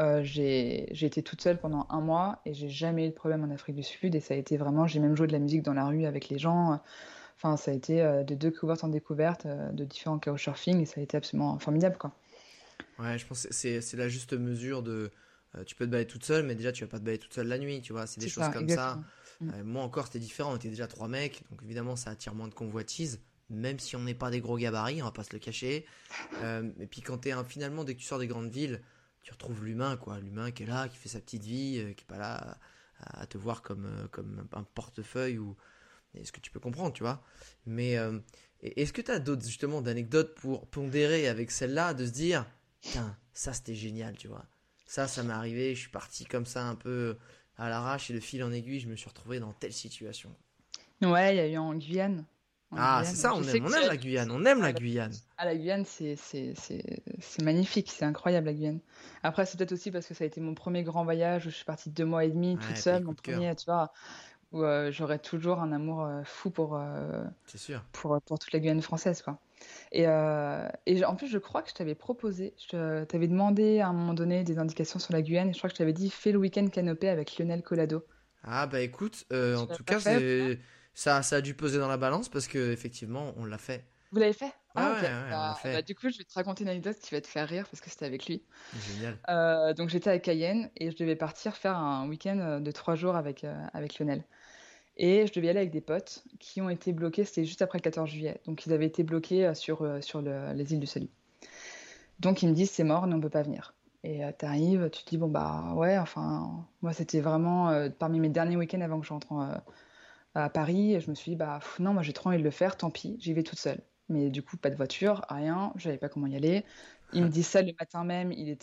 j'ai été toute seule pendant un mois et j'ai jamais eu de problème en Afrique du Sud. Et ça a été vraiment, j'ai même joué de la musique dans la rue avec les gens. Enfin, ça a été de découverte en découverte, de différents couchsurfing et ça a été absolument formidable, quoi. Ouais, je pense que c'est la juste mesure de. Tu peux te balader toute seule, mais déjà tu vas pas te balader toute seule la nuit, tu vois. C'est des choses comme exactement. Ça. Moi encore, c'était différent. On était déjà 3 mecs, donc évidemment ça attire moins de convoitise, même si on n'est pas des gros gabarits, on va pas se le cacher. Et puis quand finalement, dès que tu sors des grandes villes, tu retrouves l'humain, quoi. L'humain qui est là, qui fait sa petite vie, qui est pas là à te voir comme un portefeuille ou. Est-ce que tu peux comprendre, tu vois. Mais est-ce que tu as d'autres justement d'anecdotes pour pondérer avec celle-là, de se dire. Putain, ça c'était génial, tu vois. Ça m'est arrivé, je suis parti comme ça un peu à l'arrache et de fil en aiguille, je me suis retrouvé dans telle situation. Ouais, il y a eu en Guyane. C'est ça, on aime la Guyane, on aime la Guyane. La Guyane, c'est magnifique, c'est incroyable la Guyane. Après, c'est peut-être aussi parce que ça a été mon premier grand voyage où je suis partie 2 mois et demi toute seule, mon premier, tu vois, où j'aurais toujours un amour fou pour toute la Guyane française, quoi. Et en plus, je crois que je t'avais proposé, t'avais demandé à un moment donné des indications sur la Guyane et je crois que je t'avais dit fais le week-end canopé avec Lionel Collado. Ah bah écoute, en tout cas, ça a dû peser dans la balance parce qu'effectivement, on l'a fait. Vous l'avez fait? Okay. Ouais, on l'a fait. Du coup, je vais te raconter une anecdote qui va te faire rire parce que c'était avec lui. Génial. Donc j'étais à Cayenne et je devais partir faire un week-end de 3 jours avec Lionel. Et je devais y aller avec des potes qui ont été bloqués, c'était juste après le 14 juillet. Donc ils avaient été bloqués sur les îles du Salut. Donc ils me disent c'est mort, nous on peut pas venir. Et t'arrives, tu te dis bon bah ouais, enfin moi c'était vraiment parmi mes derniers week-ends avant que je rentre à Paris. Et je me suis dit bah non, moi j'ai trop envie de le faire, tant pis, j'y vais toute seule. Mais du coup pas de voiture, rien, je savais pas comment y aller. Il me dit ça le matin même, il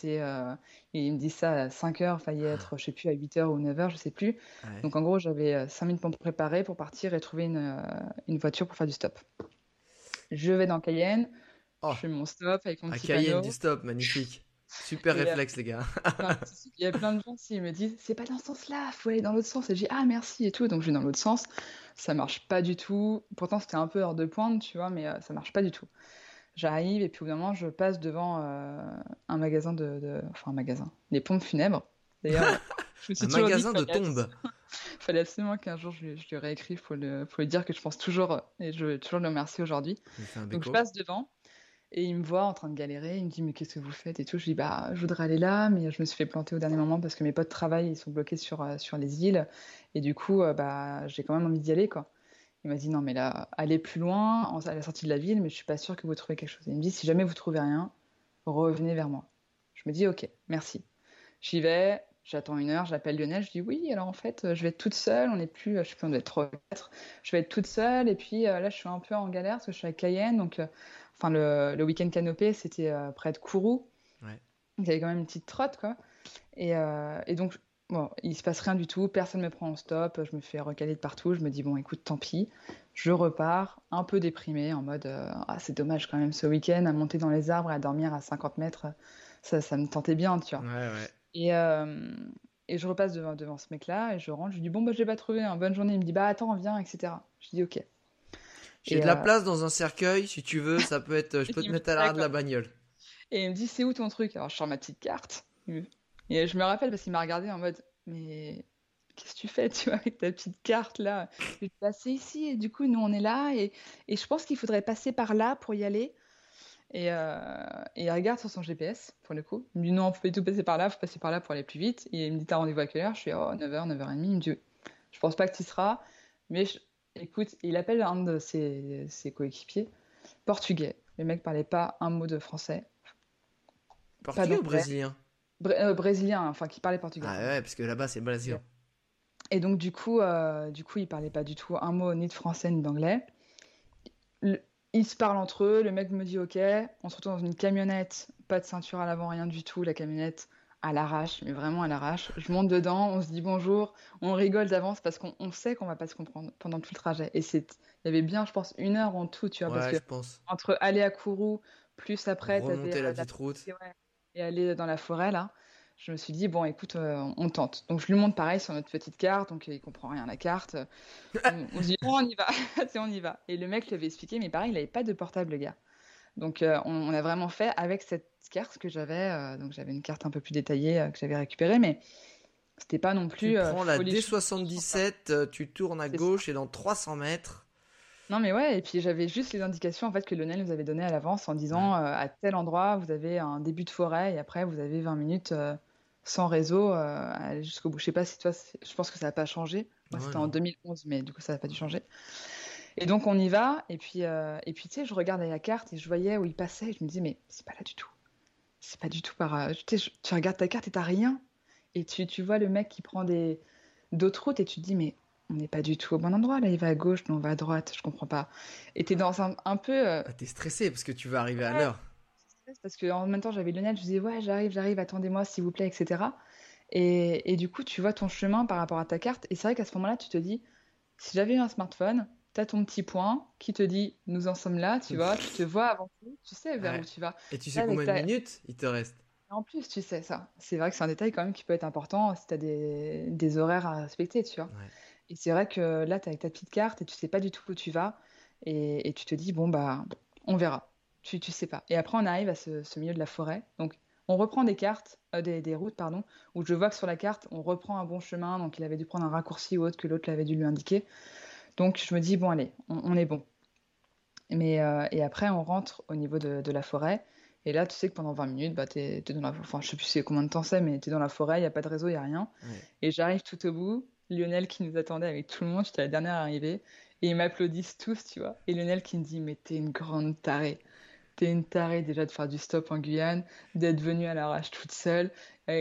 me dit ça à 5h, il fallait être, je sais plus, à 8h ou 9h, je sais plus. Ouais. Donc en gros, j'avais 5 minutes pour me préparer pour partir et trouver une voiture pour faire du stop. Je vais dans Cayenne, je fais mon stop avec mon petit panneau. Cayenne du stop, magnifique. Super réflexe, les gars. Il y a plein de gens qui me disent c'est pas dans ce sens-là, faut aller dans l'autre sens. Et je dis ah merci et tout, donc je vais dans l'autre sens. Ça marche pas du tout. Pourtant c'était un peu heure de pointe, tu vois, mais ça marche pas du tout. J'arrive et puis au bout d'un moment, je passe devant un magasin enfin un magasin, les pompes funèbres. D'ailleurs, je me suis un magasin de tombes. Fallait absolument qu'un jour je lui réécris pour lui dire que je pense toujours et je veux toujours le remercier aujourd'hui. Donc je passe devant et il me voit en train de galérer. Il me dit mais qu'est-ce que vous faites et tout. Je lui dis bah je voudrais aller là, mais je me suis fait planter au dernier moment parce que mes potes travaillent, ils sont bloqués sur les îles et du coup j'ai quand même envie d'y aller, quoi. Il m'a dit non mais là, allez plus loin à la sortie de la ville, mais je suis pas sûre que vous trouvez quelque chose. Et il me dit si jamais vous trouvez rien, revenez vers moi. Je me dis ok, merci. J'y vais, j'attends 1 heure, j'appelle Lionel, je dis oui, alors en fait je vais être toute seule, on est plus, je sais plus, on doit être 3 ou 4, je vais être toute seule et puis là je suis un peu en galère parce que je suis à Cayenne, donc le week-end canopé c'était près de Kourou, donc il y avait quand même une petite trotte, quoi. Et donc bon, il se passe rien du tout, personne me prend en stop, je me fais recaler de partout, je me dis bon écoute tant pis, je repars un peu déprimée en mode c'est dommage quand même ce week-end à monter dans les arbres et à dormir à 50 mètres, ça me tentait bien, tu vois. Ouais. Et je repasse devant ce mec-là et je rentre. Je lui dis, bon, bah, je l'ai pas trouvé. Bonne journée. Il me dit, bah, attends, viens, etc. Je dis, ok. J'ai Et, de la place dans un cercueil, si tu veux, ça peut être, je peux te mettre à l'arrière de la bagnole. et il me dit, c'est où ton truc? Alors, je sors ma petite carte. Et je me rappelle parce qu'il m'a regardé en mode, mais qu'est-ce que tu fais, tu vois, avec ta petite carte là? Je dis, bah, c'est ici. Et du coup, nous, on est là. Et je pense qu'il faudrait passer par là pour y aller. Et il regarde sur son GPS, pour le coup. Il me dit non, on peut pas du tout passer par là, faut passer par là pour aller plus vite. Et il me dit t'as rendez-vous à quelle heure? Je suis oh 9h, 9h30. Il me dit je pense pas que tu y seras, mais écoute, il appelle un de ses coéquipiers, portugais. Le mec parlait pas un mot de français. Portugais ou brésilien? Brésilien, enfin qui parlait portugais. Ah ouais, parce que là-bas c'est brésilien. Et donc du coup, il parlait pas du tout un mot ni de français ni d'anglais. Ils se parlent entre eux, le mec me dit ok, on se retrouve dans une camionnette, pas de ceinture à l'avant, rien du tout, la camionnette à l'arrache, mais vraiment à l'arrache. Je monte dedans, on se dit bonjour, on rigole d'avance parce qu'on sait qu'on va pas se comprendre pendant tout le trajet. Et il y avait bien, je pense, 1 heure en tout, tu vois, Ouais, parce que je pense. entre aller à Kourou, plus après, Remonter la petite route. Et aller dans la forêt, là, je me suis dit, bon, écoute, on tente. Donc je lui montre pareil sur notre petite carte, donc il comprend rien à la carte. On se dit, oh, on y va, on y va. Et le mec lui avait expliqué, mais pareil, il n'avait pas de portable, le gars. Donc on a vraiment fait avec cette carte que j'avais. Donc j'avais une carte un peu plus détaillée que j'avais récupérée, mais c'était pas non plus. Tu prends la D77, tu tournes à gauche et dans 300 mètres. Non mais ouais, et puis j'avais juste les indications en fait que Lionel nous avait données à l'avance en disant à tel endroit vous avez un début de forêt et après vous avez 20 minutes sans réseau à aller jusqu'au bout. Je sais pas si toi, je pense que ça n'a pas changé. Moi c'était en 2011, mais du coup ça n'a pas dû changer. Et donc on y va et puis tu sais je regardais la carte et je voyais où il passait et je me disais mais c'est pas là du tout. C'est pas du tout par. Tu regardes ta carte et t'as rien et tu vois le mec qui prend d'autres routes et tu te dis mais on n'est pas du tout au bon endroit, là, il va à gauche, nous on va à droite, je comprends pas. Et t'es dans un peu... T'es stressé parce que tu vas arriver à l'heure. Parce qu'en même temps, j'avais Lionel, je disais, ouais, j'arrive, attendez-moi, s'il vous plaît, etc. Et du coup, tu vois ton chemin par rapport à ta carte, et c'est vrai qu'à ce moment-là, tu te dis, si j'avais eu un smartphone, t'as ton petit point qui te dit, nous en sommes là, tu vois, tu te vois avancer, tu sais vers où tu vas. Et tu sais combien de minutes il te reste? En plus, tu sais ça. C'est vrai que c'est un détail quand même qui peut être important si t'as des horaires à respecter, tu vois. Ouais. Et c'est vrai que là, tu es avec ta petite carte et tu sais pas du tout où tu vas. Et tu te dis, bon, bah, on verra. Tu sais pas. Et après, on arrive à ce milieu de la forêt. Donc, on reprend des cartes, des routes, pardon, où je vois que sur la carte, on reprend un bon chemin. Donc, il avait dû prendre un raccourci ou autre que l'autre l'avait dû lui indiquer. Donc, je me dis, bon, allez, on est bon. Et après, on rentre au niveau de la forêt. Et là, tu sais que pendant 20 minutes, bah, t'es dans la... Enfin, je sais plus combien de temps c'est, mais t'es dans la forêt, il n'y a pas de réseau, il n'y a rien. Ouais. Et j'arrive tout au bout. Lionel qui nous attendait avec tout le monde, j'étais la dernière arrivée. Et ils m'applaudissent tous, tu vois. Et Lionel qui me dit, mais t'es une grande tarée. T'es une tarée déjà de faire du stop en Guyane, d'être venue à l'arrache toute seule.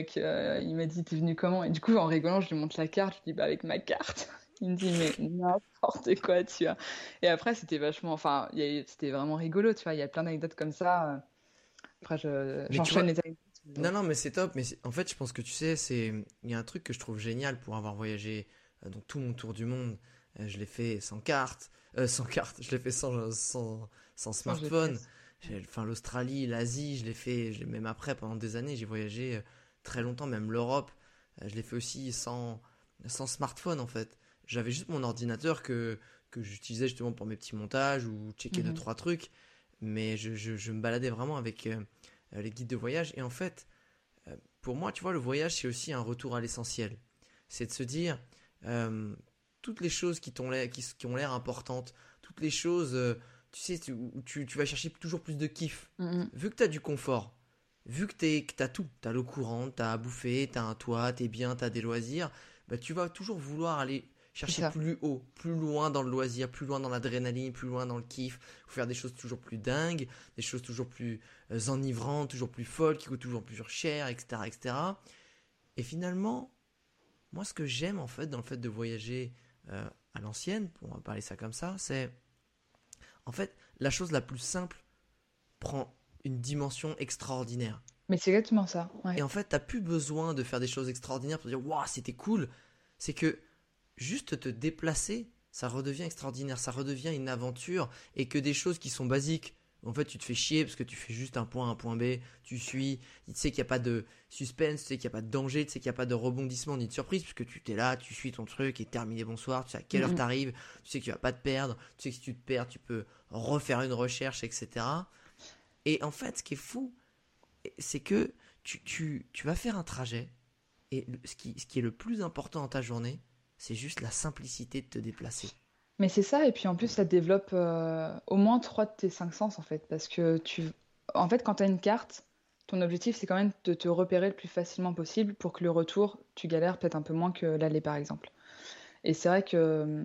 Il m'a dit, t'es venue comment? Et du coup, en rigolant, je lui montre la carte. Je lui dis, bah avec ma carte. Il me dit, mais n'importe quoi, tu vois. Et après, c'était vachement... Enfin, c'était vraiment rigolo, tu vois. Il y a plein d'anecdotes comme ça. Après, j'enchaîne les anecdotes. Non, mais c'est top. Mais en fait, je pense que tu sais, il y a un truc que je trouve génial pour avoir voyagé donc tout mon tour du monde. Je l'ai fait sans carte. Je l'ai fait sans smartphone. Enfin, l'Australie, l'Asie, je l'ai fait même après, pendant des années. J'ai voyagé très longtemps, même l'Europe. Je l'ai fait aussi sans smartphone, en fait. J'avais juste mon ordinateur que j'utilisais justement pour mes petits montages ou checker 2-3 trucs. Mais je me baladais vraiment avec les guides de voyage. Et en fait, pour moi, tu vois, le voyage, c'est aussi un retour à l'essentiel. C'est de se dire, toutes les choses qui ont l'air importantes, toutes les choses, tu sais, tu vas chercher toujours plus de kiff. Vu que tu as du confort, vu que tu as tout, tu as l'eau courante, tu as à bouffer, tu as un toit, tu es bien, tu as des loisirs, bah, tu vas toujours vouloir aller chercher plus haut, plus loin dans le loisir, plus loin dans l'adrénaline, plus loin dans le kiff. Faut faire des choses toujours plus dingues, des choses toujours plus enivrantes, toujours plus folles, qui coûtent toujours plus cher, etc., etc. Et finalement, moi, ce que j'aime en fait dans le fait de voyager à l'ancienne, on va parler ça comme ça, c'est en fait la chose la plus simple prend une dimension extraordinaire. Mais c'est exactement ça. Ouais. Et en fait, t'as plus besoin de faire des choses extraordinaires pour dire waouh, c'était cool. C'est que juste te déplacer, ça redevient extraordinaire, ça redevient une aventure, et que des choses qui sont basiques, En fait, tu te fais chier parce que tu fais juste un point, un point B, tu suis, tu sais qu'il n'y a pas de suspense, tu sais qu'il n'y a pas de danger, tu sais qu'il n'y a pas de rebondissement ni de surprise, puisque tu t'es là, tu suis ton truc et terminé, bonsoir, tu sais à quelle heure t'arrives, tu sais que tu vas pas te perdre, tu sais que si tu te perds, tu peux refaire une recherche, etc. Et en fait, ce qui est fou, c'est que tu vas faire un trajet, et ce qui est le plus important dans ta journée, c'est juste la simplicité de te déplacer. Mais c'est ça, et puis en plus, ça développe au moins trois de tes cinq sens, en fait. Parce que en fait, quand tu as une carte, ton objectif, c'est quand même de te repérer le plus facilement possible pour que le retour, tu galères peut-être un peu moins que l'aller, par exemple. Et c'est vrai que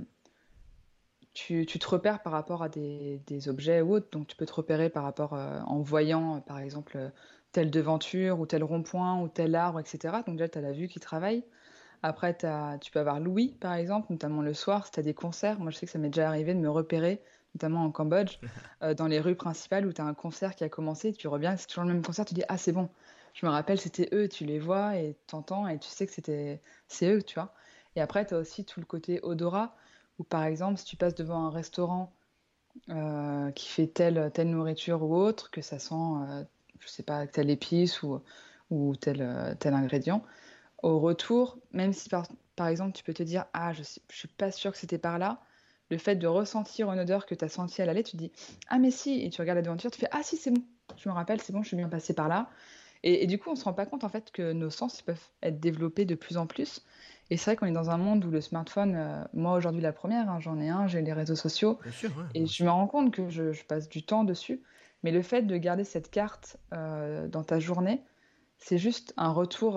tu te repères par rapport à des objets ou autres. Donc, tu peux te repérer par rapport en voyant, par exemple, telle devanture ou tel rond-point ou tel arbre, etc. Donc, déjà, tu as la vue qui travaille. Après, tu peux avoir l'ouïe, par exemple, notamment le soir, si tu as des concerts. Moi, je sais que ça m'est déjà arrivé de me repérer, notamment en Cambodge, dans les rues principales où tu as un concert qui a commencé. Tu reviens, c'est toujours le même concert. Tu dis, ah, c'est bon. Je me rappelle, c'était eux. Tu les vois et t'entends et tu sais que c'est eux, tu vois. Et après, tu as aussi tout le côté odorat, où par exemple, si tu passes devant un restaurant qui fait telle nourriture ou autre, que ça sent, je sais pas, telle épice ou tel ingrédient. Au retour, même si par exemple tu peux te dire ah je suis pas sûre que c'était par là, le fait de ressentir une odeur que tu as sentie à l'aller, tu te dis ah mais si, et tu regardes la devanture, tu fais ah si c'est bon, je me rappelle, c'est bon, je suis bien passée par là. Et du coup on se rend pas compte en fait que nos sens ils peuvent être développés de plus en plus. Et c'est vrai qu'on est dans un monde où le smartphone, moi aujourd'hui la première, hein, j'en ai un, j'ai les réseaux sociaux, Bien sûr, ouais. et je me rends compte que je passe du temps dessus. Mais le fait de garder cette carte dans ta journée, c'est juste un retour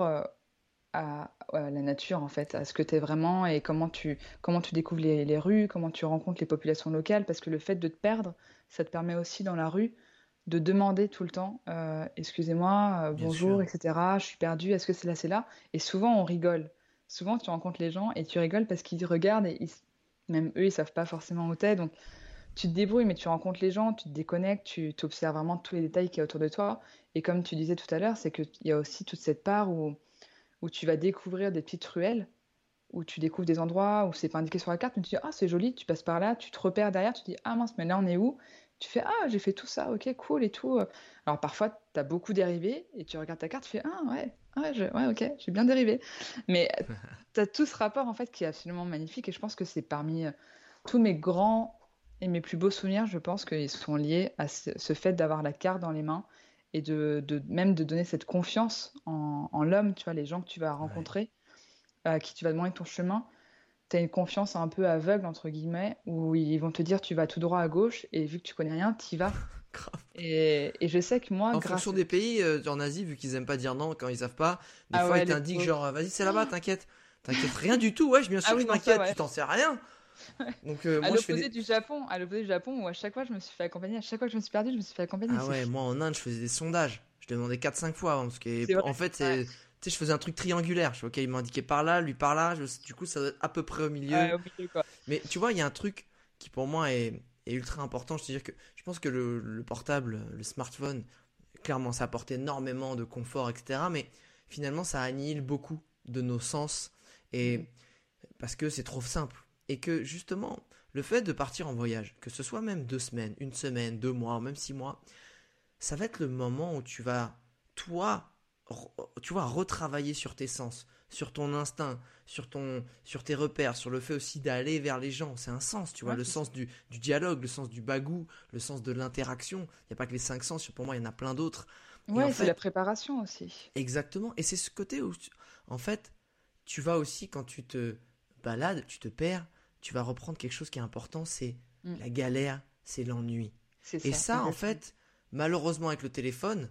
à la nature, en fait, à ce que tu es vraiment et comment tu découvres les rues, comment tu rencontres les populations locales, parce que le fait de te perdre, ça te permet aussi dans la rue de demander tout le temps excusez-moi, Bien bonjour, sûr. etc. Je suis perdue, est-ce que c'est là, c'est là? Et souvent, on rigole. Souvent, tu rencontres les gens et tu rigoles parce qu'ils regardent et même eux, ils savent pas forcément où t'es. Donc, tu te débrouilles, mais tu rencontres les gens, tu te déconnectes, tu observes vraiment tous les détails qu'il y a autour de toi. Et comme tu disais tout à l'heure, c'est qu'il y a aussi toute cette part où tu vas découvrir des petites ruelles, où tu découvres des endroits où c'est pas indiqué sur la carte, mais tu dis ah c'est joli, tu passes par là, tu te repères derrière, tu dis ah mince mais là on est où? Tu fais ah j'ai fait tout ça, ok cool et tout. Alors parfois tu as beaucoup dérivé et tu regardes ta carte, tu fais ah ouais ok j'ai bien dérivé. Mais tu as tout ce rapport en fait qui est absolument magnifique et je pense que c'est parmi tous mes grands et mes plus beaux souvenirs, je pense qu'ils sont liés à ce fait d'avoir la carte dans les mains et même de donner cette confiance en l'homme, tu vois, les gens que tu vas Ouais. rencontrer, à qui tu vas demander ton chemin, tu as une confiance un peu aveugle, entre guillemets, où ils vont te dire tu vas tout droit à gauche, et vu que tu connais rien, tu y vas. Grave. Et je sais que moi, En grâce fonction des pays, en Asie, vu qu'ils aiment pas dire non quand ils savent pas, des ah fois ouais, ils les t'indiquent pauvres. genre vas-y c'est là-bas, t'inquiète. T'inquiète rien du tout, ouais, bien Ah sûr que oui, je non, ça, m'inquiète, tu ouais. t'en sais rien. Donc À moi je fais l'opposé des... du Japon, où à chaque fois je me suis fait accompagner, à chaque fois que je me suis perdue, je me suis fait accompagner, Ah c'est ouais, fou. moi en Inde je faisais des sondages. Je demandais 4-5 fois avant, parce que C'est vrai. en fait Ouais, c'est... Tu sais, je faisais un truc triangulaire. Je fais, ok, il m'indiquait par là, lui par là. Du coup, ça doit être à peu près au ouais, milieu. au milieu, quoi. Mais tu vois, il y a un truc qui pour moi est ultra important. Je te dire que je pense que le portable, le smartphone, clairement, ça apporte énormément de confort, etc. Mais finalement, ça annihile beaucoup de nos sens. Et parce que c'est trop simple. Et que justement, le fait de partir en voyage, que ce soit même 2 semaines, 1 semaine, 2 mois, même 6 mois, ça va être le moment où tu vas, toi, tu vois, retravailler sur tes sens, sur ton instinct, sur tes repères, sur le fait aussi d'aller vers les gens. C'est un sens, tu vois, Ouais, le c'est ça. sens du dialogue, le sens du bagou, le sens de l'interaction. Il n'y a pas que les 5 sens, pour moi, il y en a plein d'autres. Et en Ouais, c'est la fait, préparation aussi. exactement, et c'est ce côté où, en fait, tu vas aussi, quand tu te balades, tu te perds, tu vas reprendre quelque chose qui est important, c'est Mm. la galère, c'est l'ennui. C'est Et ça, ça, en exactement. fait, malheureusement avec le téléphone,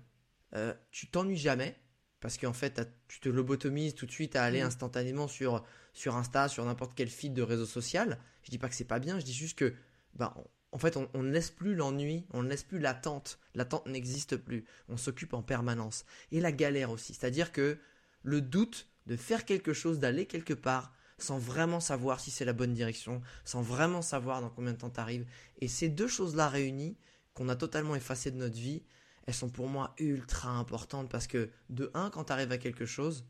tu t'ennuies jamais parce qu'en fait, tu te lobotomises tout de suite à aller Mm. instantanément sur Insta, sur n'importe quel feed de réseau social. Je dis pas que c'est pas bien, je dis juste que, bah, en fait, on ne laisse plus l'ennui, on ne laisse plus l'attente. L'attente n'existe plus. On s'occupe en permanence. Et la galère aussi, c'est-à-dire que le doute de faire quelque chose, d'aller quelque part, sans vraiment savoir si c'est la bonne direction, sans vraiment savoir dans combien de temps tu arrives. Et ces deux choses-là réunies, qu'on a totalement effacées de notre vie, elles sont pour moi ultra importantes parce que, de un, quand tu arrives à quelque chose,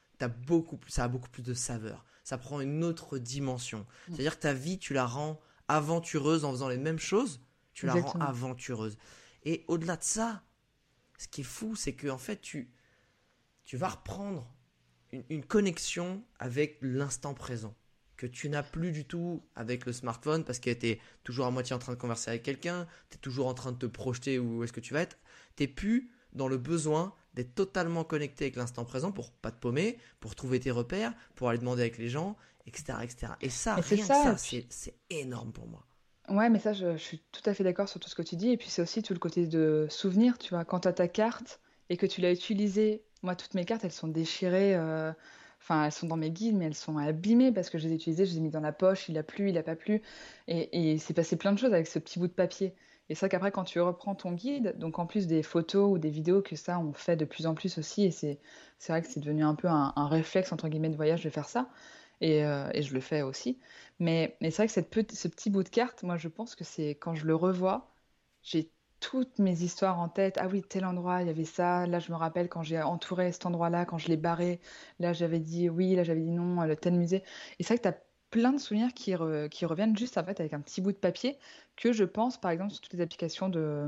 ça a beaucoup plus de saveur. Ça prend une autre dimension. Mm. C'est-à-dire que ta vie, tu la rends aventureuse en faisant les mêmes choses, tu la rends Exactement. aventureuse. Et au-delà de ça, ce qui est fou, c'est que en fait, tu vas reprendre une connexion avec l'instant présent que tu n'as plus du tout avec le smartphone parce que tu es toujours à moitié en train de converser avec quelqu'un, tu es toujours en train de te projeter où est-ce que tu vas être. Tu n'es plus dans le besoin d'être totalement connecté avec l'instant présent pour pas te paumer, pour trouver tes repères, pour aller demander avec les gens, etc. etc. Et ça, Et c'est rien que ça, ça, et puis c'est énorme pour moi. ouais, mais ça, je suis tout à fait d'accord sur tout ce que tu dis. Et puis c'est aussi tout le côté de souvenir, tu vois. Quand tu as ta carte et que tu l'as utilisée, moi, toutes mes cartes, elles sont déchirées. Enfin, elles sont dans mes guides, mais elles sont abîmées parce que je les ai utilisées, je les ai mis dans la poche, il a plu, il a pas plu. Et il s'est passé plein de choses avec ce petit bout de papier. Et c'est vrai qu'après, quand tu reprends ton guide, donc en plus des photos ou des vidéos, que ça, on fait de plus en plus aussi. Et c'est vrai que c'est devenu un peu un réflexe, entre guillemets, de voyage de faire ça. Et je le fais aussi. Mais c'est vrai que ce petit bout de carte, moi je pense que c'est quand je le revois, j'ai toutes mes histoires en tête. Ah oui, tel endroit, il y avait ça. Là, je me rappelle quand j'ai entouré cet endroit-là, quand je l'ai barré. Là, j'avais dit oui, là, j'avais dit non, le tel musée. Et c'est vrai que tu as plein de souvenirs qui reviennent juste en fait avec un petit bout de papier que je pense, par exemple, sur toutes les applications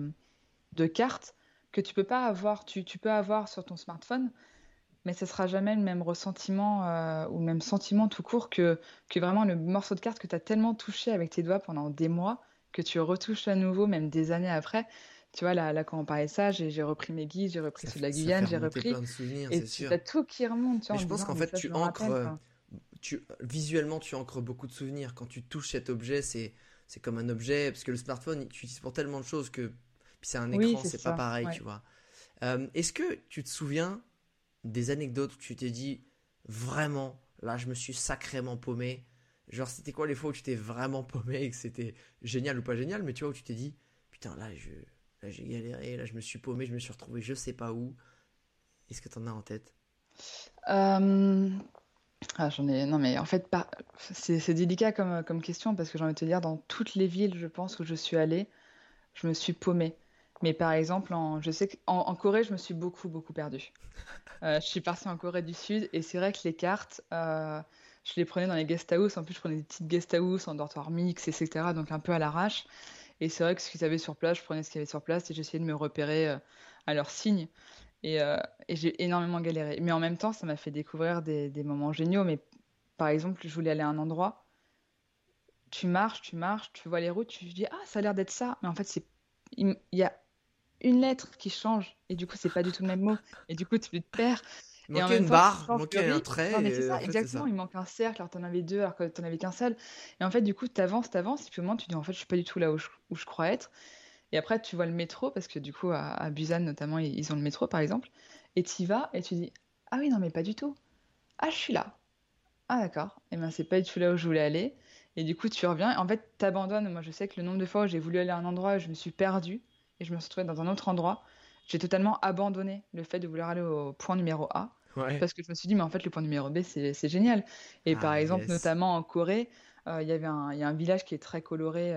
de cartes que tu peux pas avoir. Tu peux avoir sur ton smartphone, mais ce sera jamais le même ressentiment ou le même sentiment tout court que vraiment le morceau de carte que tu as tellement touché avec tes doigts pendant des mois, que tu retouches à nouveau, même des années après. Tu vois, là quand on parlait de ça, j'ai repris mes guides, j'ai repris ceux de la Ça fait Guyane, j'ai remonter repris. plein de souvenirs, Et c'est tu sûr. as tout qui remonte, tu Mais vois, en je te pense disant, qu'en mais fait, ça, je me rappelle. Enfin, visuellement, tu ancres beaucoup de souvenirs. Quand tu touches cet objet, c'est comme un objet, parce que le smartphone, tu l'utilises pour tellement de choses que, puis c'est un oui, écran, c'est c'est pas ça. pareil, Ouais. tu vois. Est-ce que tu te souviens des anecdotes où tu t'es dit, vraiment, là, je me suis sacrément paumé. Genre, c'était quoi les fois où tu t'es vraiment paumé et que c'était génial ou pas génial, mais tu vois, où tu t'es dit, putain, là, j'ai galéré, là, je me suis paumé, je me suis retrouvé je sais pas où. Est-ce que t'en as en tête? Euh, j'en ai. Non, mais en fait, c'est délicat comme question parce que j'ai envie de te dire, dans toutes les villes, je pense, où je suis allée, je me suis paumée. Mais par exemple, je sais qu'en Corée, je me suis beaucoup, beaucoup perdue. Je suis partie en Corée du Sud et c'est vrai que les cartes, je les prenais dans les guest house. En plus, je prenais des petites guest house en dortoir mix, etc. Donc un peu à l'arrache. Et c'est vrai que ce qu'ils avaient sur place, je prenais ce qu'il y avait sur place et j'essayais de me repérer à leurs signes. Et j'ai énormément galéré. Mais en même temps, ça m'a fait découvrir des moments géniaux. Mais par exemple, je voulais aller à un endroit, tu marches, tu vois les routes, tu te dis, ah, ça a l'air d'être ça. Mais en fait, il y a une lettre qui change. Et du coup, c'est pas du tout le même mot. Et du coup, tu te perds. Il Et en manquait même une temps, tu barre, il changes de manquait un rythme. Non, trait, mais c'est et ça, en fait, c'est exactement. ça. Il manque un cercle, alors t'en avais deux, alors que t'en avais qu'un seul. Et en fait, du coup, t'avances, et puis au moment, tu dis, en fait, je suis pas du tout là où je crois être. Et après, tu vois le métro, parce que du coup, à Busan, notamment, ils ont le métro, par exemple. Et tu y vas, et tu dis, ah oui, non, mais pas du tout. Ah, je suis là. Ah, d'accord. Et ben, c'est pas du tout là où je voulais aller. Et du coup, tu reviens. Et en fait, t'abandonnes. Moi, je sais que le nombre de fois où j'ai voulu aller à un endroit, je me suis perdue, et je me suis retrouvée dans un autre endroit. J'ai totalement abandonné le fait de vouloir aller au point numéro A. Ouais. Parce que je me suis dit, mais en fait, le point numéro B, c'est génial. Et par Ah, exemple, yes. notamment en Corée, il y a un village qui est très coloré.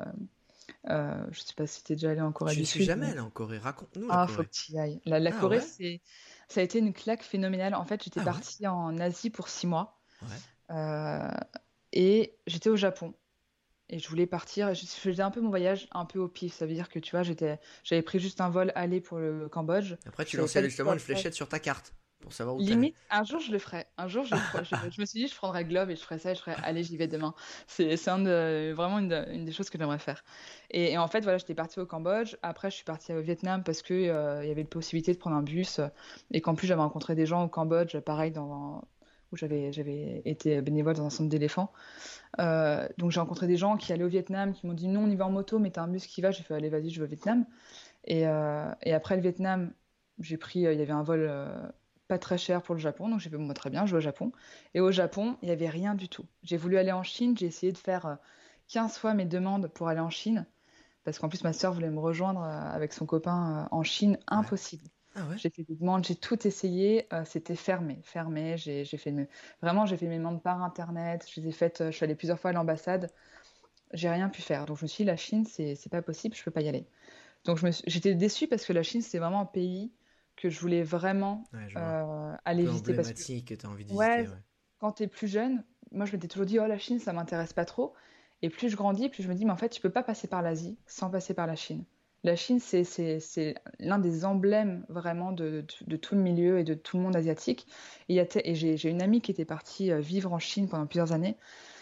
Je sais pas si tu es déjà allé en Corée Je du ne suis Sud, jamais mais allé en Corée. Raconte-nous la ah, faut Corée. que tu y ailles. La Ah Corée, ouais? ça a été une claque phénoménale. En fait, j'étais Ah ouais? partie en Asie pour 6 mois Ouais. euh, et j'étais au Japon. Et je voulais partir. Et je faisais un peu mon voyage un peu au pif. Ça veut dire que tu vois, j'avais pris juste un vol aller pour le Cambodge. Après, Je tu savais lançais pas du tout justement une après. fléchette sur ta carte pour savoir où t'allais. Limite, un jour je le ferai. Un jour je me suis dit je prendrai Globe et je ferai ça et je ferai allez j'y vais demain. Vraiment une des choses que j'aimerais faire. Et en fait voilà j'étais partie au Cambodge. Après je suis partie au Vietnam parce que il y avait la possibilité de prendre un bus et qu'en plus j'avais rencontré des gens au Cambodge pareil où j'avais été bénévole dans un centre d'éléphants. Donc j'ai rencontré des gens qui allaient au Vietnam qui m'ont dit non on y va en moto mais t'as un bus qui va. J'ai fait allez vas-y je vais au Vietnam. Et après le Vietnam, j'ai pris, il y avait un vol pas très cher pour le Japon, donc j'ai fait bon, bah, très bien, je vais au Japon. Et au Japon, il n'y avait rien du tout. J'ai voulu aller en Chine, j'ai essayé de faire 15 fois mes demandes pour aller en Chine, parce qu'en plus ma sœur voulait me rejoindre avec son copain en Chine, Ouais. impossible. Ah ouais? J'ai fait des demandes, j'ai tout essayé, c'était fermé. Vraiment, j'ai fait mes demandes par internet, je les ai faites, je suis allée plusieurs fois à l'ambassade, j'ai rien pu faire. Donc je me suis dit, la Chine, c'est pas possible, je peux pas y aller. Donc j'étais déçue parce que la Chine, c'est vraiment un pays que je voulais vraiment Ouais, je vois. Un aller peu visiter. Parce que, emblématique que t'as envie de visiter, ouais, ouais. quand t'es plus jeune, moi je m'étais toujours dit, oh la Chine, ça m'intéresse pas trop. Et plus je grandis, plus je me dis, mais en fait, tu peux pas passer par l'Asie sans passer par la Chine. La Chine, c'est l'un des emblèmes vraiment de tout le milieu et de tout le monde asiatique. Et j'ai une amie qui était partie vivre en Chine pendant plusieurs années.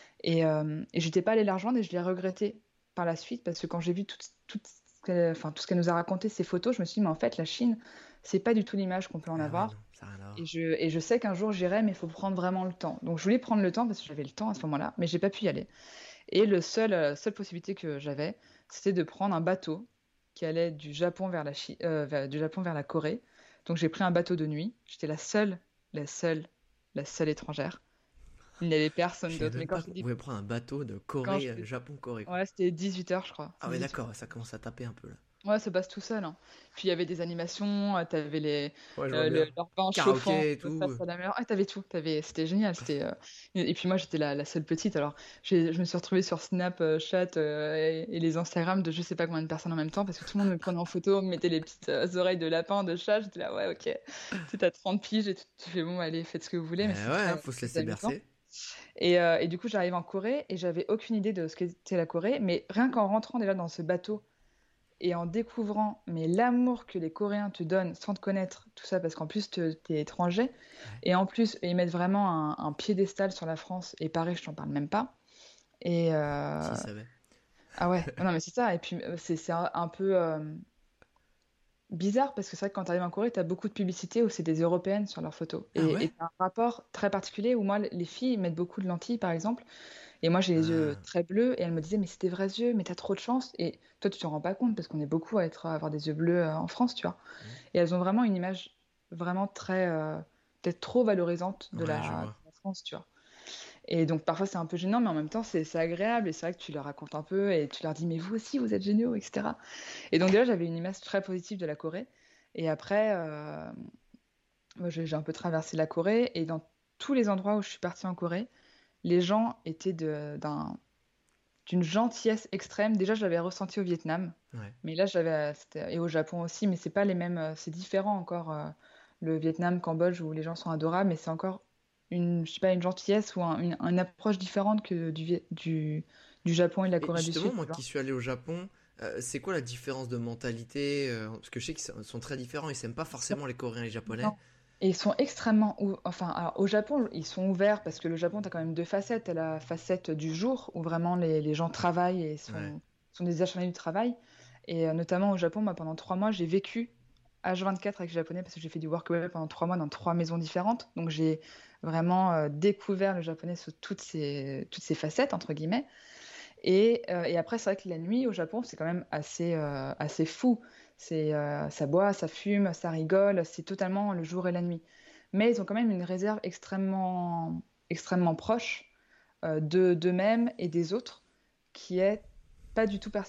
Et j'étais pas allée la rejoindre et je l'ai regretté par la suite parce que quand j'ai vu tout ce qu'elle nous a raconté, ces photos, je me suis dit, mais en fait, la Chine, c'est pas du tout l'image qu'on peut en Ah ouais, non, avoir. ça n'a rien à voir. Et je sais qu'un jour j'irai, mais il faut prendre vraiment le temps. Donc je voulais prendre le temps parce que j'avais le temps à ce moment-là, mais j'ai pas pu y aller. Et seule possibilité que j'avais, c'était de prendre un bateau qui allait du Japon du Japon vers la Corée. Donc j'ai pris un bateau de nuit. J'étais la seule, la seule étrangère. Il n'y avait Je personne savais d'autre. même Mais pas qu'on pouvait prendre un bateau de quand Corée, je Japon-Corée, quoi. ouais, c'était 18 heures, je crois. Ah ouais, 18. d'accord, ça commence à taper un peu là. Ouais, ça passe tout seul, hein. Puis il y avait des animations, t'avais Ouais, je vois bien. leur bain chauffant Karaoké et face tout. à la mer. Ah, t'avais tout. C'était génial. Et puis moi, j'étais la seule petite. Alors, je me suis retrouvée sur Snapchat et les Instagram de je sais pas combien de personnes en même temps parce que tout le monde me prenait en photo, me mettait les petites oreilles de lapin, de chat. J'étais là, ouais, ok. Tu sais, t'as 30 piges et tu fais bon, allez, faites ce que vous voulez, mais c'est Ouais, hein, très, faut se très laisser amusant. bercer. Et du coup, j'arrive en Corée et j'avais aucune idée de ce qu'était la Corée, mais rien qu'en rentrant déjà dans ce bateau et en découvrant mais l'amour que les Coréens te donnent sans te connaître, tout ça parce qu'en plus t'es étranger Ouais, et en plus ils mettent vraiment un piédestal sur la France et Paris, je t'en parle même pas. Et s'il savait. ah ouais, non mais c'est ça. Et puis c'est un peu bizarre parce que c'est vrai que quand tu arrives en Corée, tu as beaucoup de publicités où c'est des européennes sur leurs photos. Ah Et ouais? t'as un rapport très particulier où moi, les filles mettent beaucoup de lentilles par exemple. Et moi, j'ai les yeux Ah, très bleus. Et elle me disait, mais c'est tes vrais yeux, mais t'as trop de chance. Et toi, tu t'en rends pas compte parce qu'on est beaucoup à avoir des yeux bleus en France, tu vois. hmm. Et elles ont vraiment une image vraiment très, peut-être trop valorisante de Ouais, je la, de vois. la France, tu vois. Et donc, parfois, c'est un peu gênant, mais en même temps, c'est agréable. Et c'est vrai que tu leur racontes un peu et tu leur dis, mais vous aussi, vous êtes géniaux, etc. Et donc, déjà, j'avais une image très positive de la Corée. Et après, moi, j'ai un peu traversé la Corée. Et dans tous les endroits où je suis partie en Corée, les gens étaient d'une gentillesse extrême. Déjà, je l'avais ressenti au Vietnam, Ouais. mais là, et au Japon aussi, mais c'est pas les mêmes, c'est différent encore. Le Vietnam, Cambodge, où les gens sont adorables, mais c'est encore je sais pas, une gentillesse ou une approche différente que du Japon et de la Et Corée du justement, Sud, moi tu vois. qui suis allé au Japon, c'est quoi la différence de mentalité parce que je sais qu'ils sont très différents, ils s'aiment pas forcément les Coréens et les Japonais. Non. Et ils sont extrêmement enfin, alors, au Japon, ils sont ouverts parce que le Japon, tu as quand même deux facettes. Tu as la facette du jour où vraiment les gens travaillent et Ouais. sont des acharnés du travail. Et notamment au Japon, moi, pendant 3 mois, j'ai vécu H24 avec les Japonais parce que j'ai fait du work holiday pendant 3 mois dans 3 maisons différentes. Donc j'ai vraiment découvert le japonais sous toutes ses facettes, entre guillemets. Et après, c'est vrai que la nuit au Japon, c'est quand même assez fou. Ça boit, ça fume, ça rigole, c'est totalement le jour et la nuit. Mais ils ont quand même une réserve extrêmement, extrêmement proche d'eux-mêmes et des autres, qui est pas du tout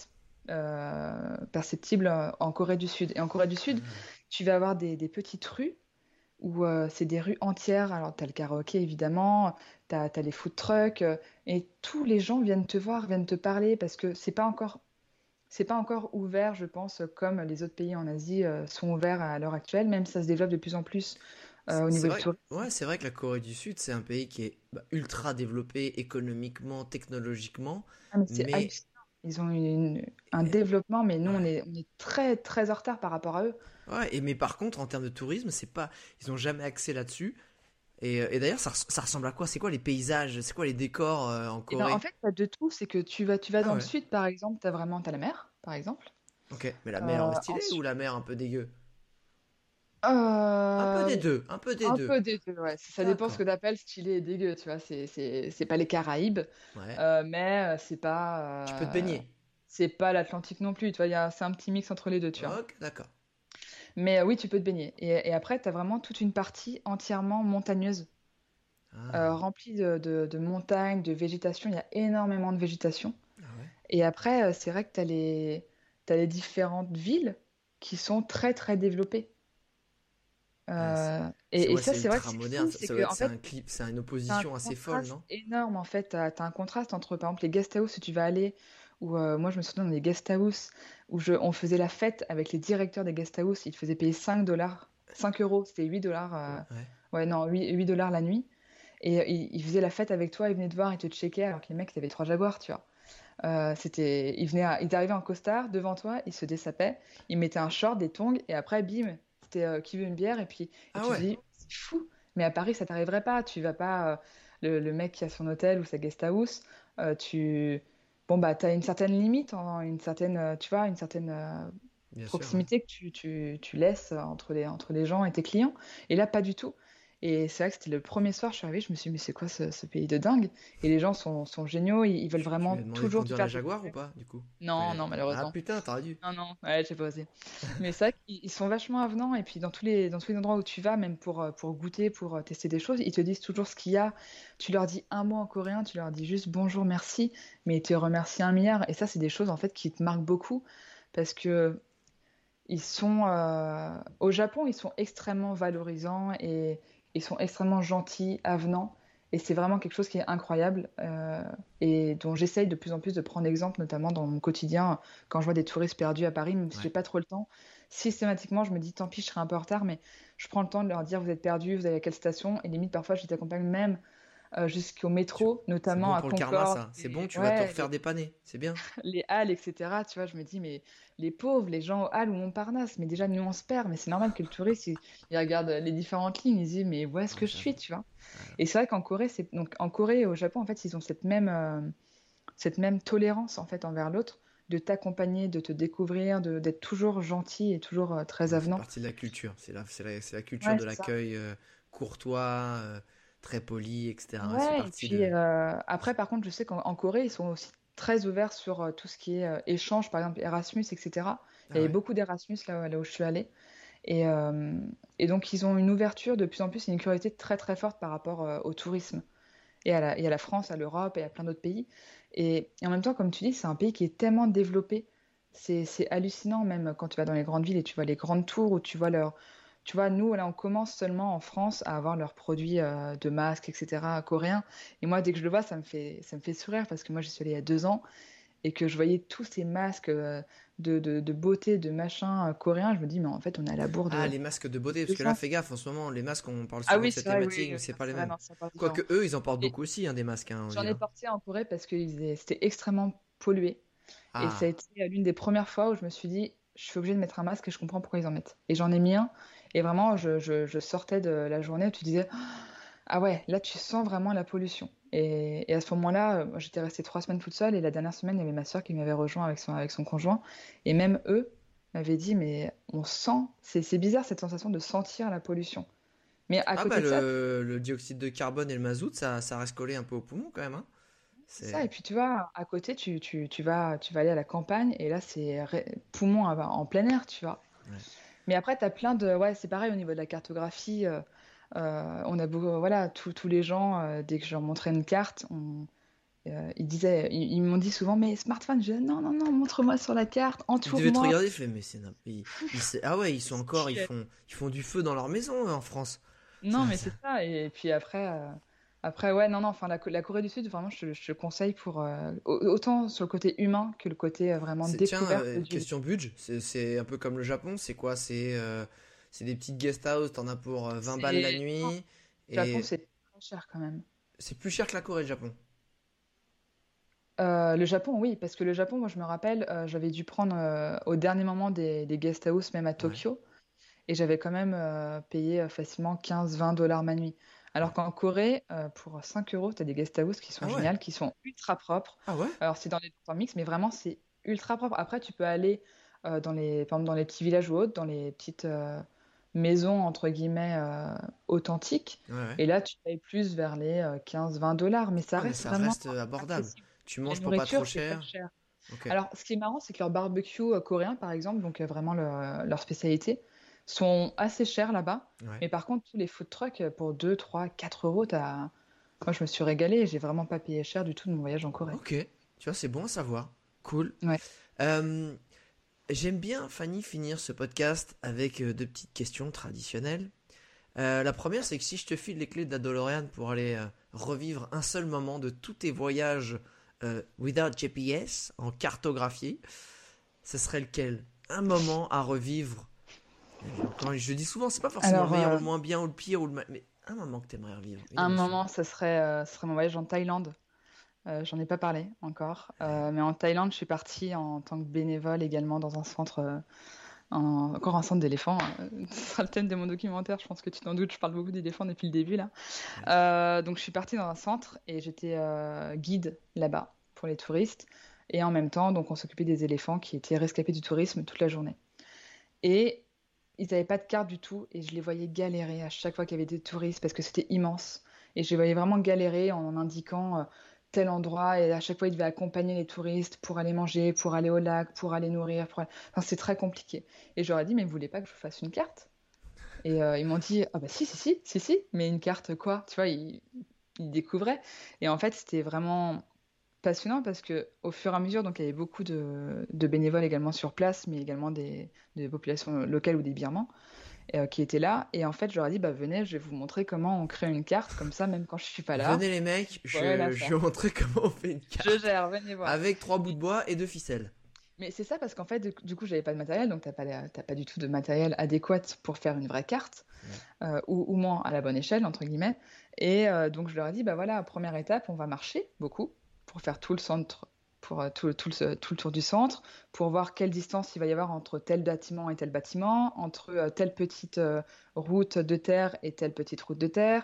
perceptible en Corée du Sud. Et en Corée du Sud, Ah. tu vas avoir des petites rues où c'est des rues entières. Alors, tu as le karaoké, évidemment, tu as les food trucks, et tous les gens viennent te voir, viennent te parler, parce que c'est pas encore ouvert, je pense, comme les autres pays en Asie sont ouverts à l'heure actuelle, même si ça se développe de plus en plus au C'est niveau du vrai, tourisme. ouais, c'est vrai que la Corée du Sud, c'est un pays qui est ultra développé économiquement, technologiquement, Ah, mais c'est mais hallucinant. Ils ont un développement, mais nous, ouais. on est très, très en retard par rapport à eux. Ouais, mais par contre, en termes de tourisme, c'est pas, ils ont jamais axé là-dessus. Et d'ailleurs, ça ressemble à quoi? C'est quoi les paysages? C'est quoi les décors en Et ben, en Corée? fait, t'as de tout. C'est que tu vas Ah dans le ouais. sud, par exemple, t'as la mer, par exemple. Ok, mais la mer stylée ou Ensuite, la mer un peu dégueu? Un peu des euh, deux, un peu des un deux. peu des deux, ouais. Ça dépend ce que D'accord. t'appelles stylé et dégueu, tu vois. C'est pas les Caraïbes, Ouais. mais Tu peux te baigner. c'est pas l'Atlantique non plus, tu vois. C'est un petit mix entre les deux, tu vois. Ok, d'accord. Mais oui, tu peux te baigner. Et après, t'as vraiment toute une partie entièrement montagneuse, Ah, remplie de montagnes, de végétation. Il y a énormément de végétation. ah ouais. Et après, c'est vrai que t'as les différentes villes qui sont très, très développées. Ah, Et ouais, ça, c'est c'est vrai que ultra c'est moderne. fou, Ça, c'est ça doit que être, en c'est fait, un clip, c'est une t'as un opposition assez folle, contraste non? énorme en fait. T'as un contraste entre par exemple les guest house où tu vas aller, où moi je me souviens dans les guest house où on faisait la fête avec les directeurs des guest house, ils te faisaient payer 5 dollars, 5 euros, c'était 8 dollars, Ouais. ouais non, 8 dollars la nuit. Et ils faisaient la fête avec toi, ils venaient te voir, ils te checkaient, alors que les mecs, ils avaient 3 Jaguars, tu vois. Ils arrivaient en costard devant toi, ils se dessapaient, ils mettaient un short, des tongs, et après, bim, c'était qui veut une bière, et Ah tu te ouais. dis, c'est fou. Mais à Paris, ça t'arriverait pas. Tu vas pas, le mec qui a son hôtel ou sa guest house, tu. Bon, bah, t'as une certaine limite, hein, tu vois, une certaine Bien sûr, ouais. proximité que tu laisses entre les gens et tes clients. Et là, pas du tout. Et c'est vrai que c'était le premier soir, je suis arrivée, je me suis dit, mais c'est quoi ce pays de dingue? Et les gens sont géniaux, ils veulent Tu lui as vraiment demandé de toujours te conduire la faire Jaguar ou découvrir. pas, du coup? Non, Ouais. non, Ah malheureusement. putain, t'aurais dû. Non, non, ouais, j'ai pas osé. Mais c'est vrai qu'ils sont vachement avenants, et puis dans tous les endroits où tu vas, même pour goûter, pour tester des choses, ils te disent toujours ce qu'il y a. Tu leur dis un mot en coréen, tu leur dis juste bonjour, merci, mais ils te remercient 1 milliard. Et ça, c'est des choses en fait qui te marquent beaucoup, parce que au Japon, ils sont extrêmement valorisants et ils sont extrêmement gentils, avenants. Et c'est vraiment quelque chose qui est incroyable et dont j'essaye de plus en plus de prendre exemple, notamment dans mon quotidien, quand je vois des touristes perdus à Paris, même si j'ai Ouais. pas trop le temps. Systématiquement, je me dis, tant pis, je serai un peu en retard, mais je prends le temps de leur dire, vous êtes perdus, vous allez à quelle station? Et limite, parfois, je les accompagne même jusqu'au Tu- métro, C'est notamment bon à pour le karma, Concorde. ça. C'est bon, tu vas te Ouais, refaire dépanner. C'est bien. les halles, etc. Tu vois, je me dis, mais les pauvres, les gens aux halles ou Montparnasse, mais déjà, nous, on se perd. Mais c'est normal que le touriste, il regarde les différentes lignes, il se dit, mais où est-ce Ouais, que je suis, j'avoue. tu vois? Ouais. Et c'est vrai qu'en Corée, donc en Corée et au Japon, en fait, ils ont cette même tolérance, en fait, envers l'autre, de t'accompagner, de te découvrir, d'être toujours gentil et toujours très Ouais, c'est avenant. partie de la culture. C'est la culture Ouais, de c'est ça. l'accueil courtois, très poli, etc. C'est Ouais, et parti puis de. après, par contre, je sais qu'en Corée, ils sont aussi très ouverts sur tout ce qui est échange, par exemple Erasmus, etc. Il y Ah avait ouais. beaucoup d'Erasmus là où je suis allée. Et, euh, et donc, ils ont une ouverture de plus en plus et une curiosité très très forte par rapport au tourisme et à la France, à l'Europe et à plein d'autres pays. Et en même temps, comme tu dis, c'est un pays qui est tellement développé. C'est hallucinant, même quand tu vas dans les grandes villes et tu vois les grandes tours où tu vois leur. Tu vois, nous, là, on commence seulement en France à avoir leurs produits de masques, etc., coréens. Et moi, dès que je le vois, ça me fait sourire parce que moi, j'y suis allée il y a 2 ans et que je voyais tous ces masques de beauté, de machin coréens. Je me dis, mais en fait, on est à la bourre Ah, de les masques de beauté, parce que là, fais sens. gaffe, en ce moment, les masques, on parle Ah souvent de oui, cette c'est vrai, oui, thématique, oui, mais oui, c'est non, pas c'est les vrai, mêmes. non, c'est encore différent. Quoique eux, ils en portent Et beaucoup aussi, hein, des masques, hein, on j'en dit. ai Hein. porté en Corée parce que c'était extrêmement pollué. Et ça a Ah, été l'une des premières fois où je me suis dit, je suis obligée de mettre un masque et je comprends pourquoi ils en mettent. Et j'en ai mis un. Et vraiment, je sortais de la journée où tu disais, ah ouais, là tu sens vraiment la pollution. Et à ce moment-là, moi, j'étais restée 3 semaines toute seule et la dernière semaine, il y avait ma soeur qui m'avait rejoint avec son conjoint. Et même eux m'avaient dit, mais on sent, c'est bizarre cette sensation de sentir la pollution. Mais à ah bah côté de ça, le dioxyde de carbone et le mazout, ça reste collé un peu au poumon quand même. Hein. c'est ça. Et C'est. puis tu vois, à côté, tu vas aller à la campagne et là, c'est poumon en plein air, tu vois. Ouais. Mais après, tu as plein de. Ouais, c'est pareil au niveau de la cartographie. On a beaucoup. Voilà, tous les gens, dès que je leur montrais une carte, ils m'ont dit souvent, mais smartphone, je dis, non, non, non, montre-moi sur la carte, Ils devaient te entoure-moi. regarder, fait, mais ah ouais, ils sont C'est encore, qui, ils font du feu dans leur maison en France. Non, mais c'est ça. Et puis après, ouais, non, non, enfin, la Corée du Sud, vraiment, je te conseille pour autant sur le côté humain que le côté vraiment Tiens, découverte du lieu. question budget, c'est un peu comme le Japon, c'est quoi? C'est des petites guest house, t'en as pour 20 balles la Non, nuit, le Japon, et c'est très cher quand même. c'est plus cher que la Corée, le Japon. Le Japon, oui, parce que le Japon, moi, je me rappelle, j'avais dû prendre au dernier moment des guest house, même à Ouais, Tokyo, et j'avais quand même payé facilement 15-20 dollars ma nuit. Alors ouais. qu'en Corée, pour 5 euros, tu as des guest house qui sont Ah ouais, géniales, qui sont ultra propres. ah ouais? Alors, c'est dans des temps mix, mais vraiment, c'est ultra propre. Après, tu peux aller par exemple, dans les petits villages ou autres, dans les petites maisons, entre guillemets, authentiques. Ouais, ouais. Et là, tu payes plus vers les 15-20 dollars, mais ça Ah, mais reste ça vraiment reste abordable. accessible. Tu La manges pour pas trop nourriture, c'est pas cher. cher. Ok. Alors, ce qui est marrant, c'est que leur barbecue coréen, par exemple, donc vraiment leur spécialité, sont assez chers là-bas. Ouais. Mais par contre, tous les food trucks, pour 2, 3, 4 euros, moi, je me suis régalée et j'ai vraiment pas payé cher du tout de mon voyage en Corée. Ok. Tu vois, c'est bon à savoir. Cool. Ouais. Euh, J'aime bien, Fanny, finir ce podcast avec deux petites questions traditionnelles. La première, c'est que si je te file les clés de la DeLorean pour aller revivre un seul moment de tous tes voyages without GPS, en cartographie, ce serait lequel? Un moment à revivre. Quand je dis souvent, c'est pas forcément le Alors, meilleur ou le moins bien ou le pire, mais Un moment que t'aimerais revivre. Une Un émotion. moment, ce serait mon voyage en Thaïlande. J'en ai pas parlé encore, mais en Thaïlande, je suis partie en tant que bénévole également dans un centre, encore un centre d'éléphants. Ce sera le thème de mon documentaire, je pense que tu t'en doutes, je parle beaucoup d'éléphants depuis le début là. Donc je suis partie dans un centre et j'étais guide là-bas pour les touristes. Et en même temps, donc on s'occupait des éléphants qui étaient rescapés du tourisme toute la journée. Et ils n'avaient pas de carte du tout et je les voyais galérer à chaque fois qu'il y avait des touristes parce que c'était immense. Et je les voyais vraiment galérer en indiquant tel endroit et à chaque fois ils devaient accompagner les touristes pour aller manger, pour aller au lac, pour aller nourrir. Enfin, c'est très compliqué. Et j'aurais dit, mais vous voulez pas que je vous fasse une carte? Et ils m'ont dit, ah bah si, mais une carte quoi? Tu vois, ils découvraient. Et en fait, c'était vraiment passionnant parce que au fur et à mesure, donc il y avait beaucoup de bénévoles également sur place, mais également des populations locales ou des Birmans qui étaient là. Et en fait, je leur ai dit, bah venez, je vais vous montrer comment on crée une carte comme ça, même quand je suis pas là. Venez les mecs, Vous pourrez la je faire. vais vous montrer comment on fait une Je carte. gère, venez voir. Avec 3 bouts de bois et 2 ficelles. Mais c'est ça parce qu'en fait, du coup, j'avais pas de matériel, donc t'as pas du tout de matériel adéquat pour faire une vraie carte, ou moins à la bonne échelle, entre guillemets. Et donc, je leur ai dit, bah voilà, première étape, on va marcher beaucoup pour faire tout le centre, pour tout le tour du centre, pour voir quelle distance il va y avoir entre tel bâtiment et tel bâtiment, entre telle petite route de terre et telle petite route de terre,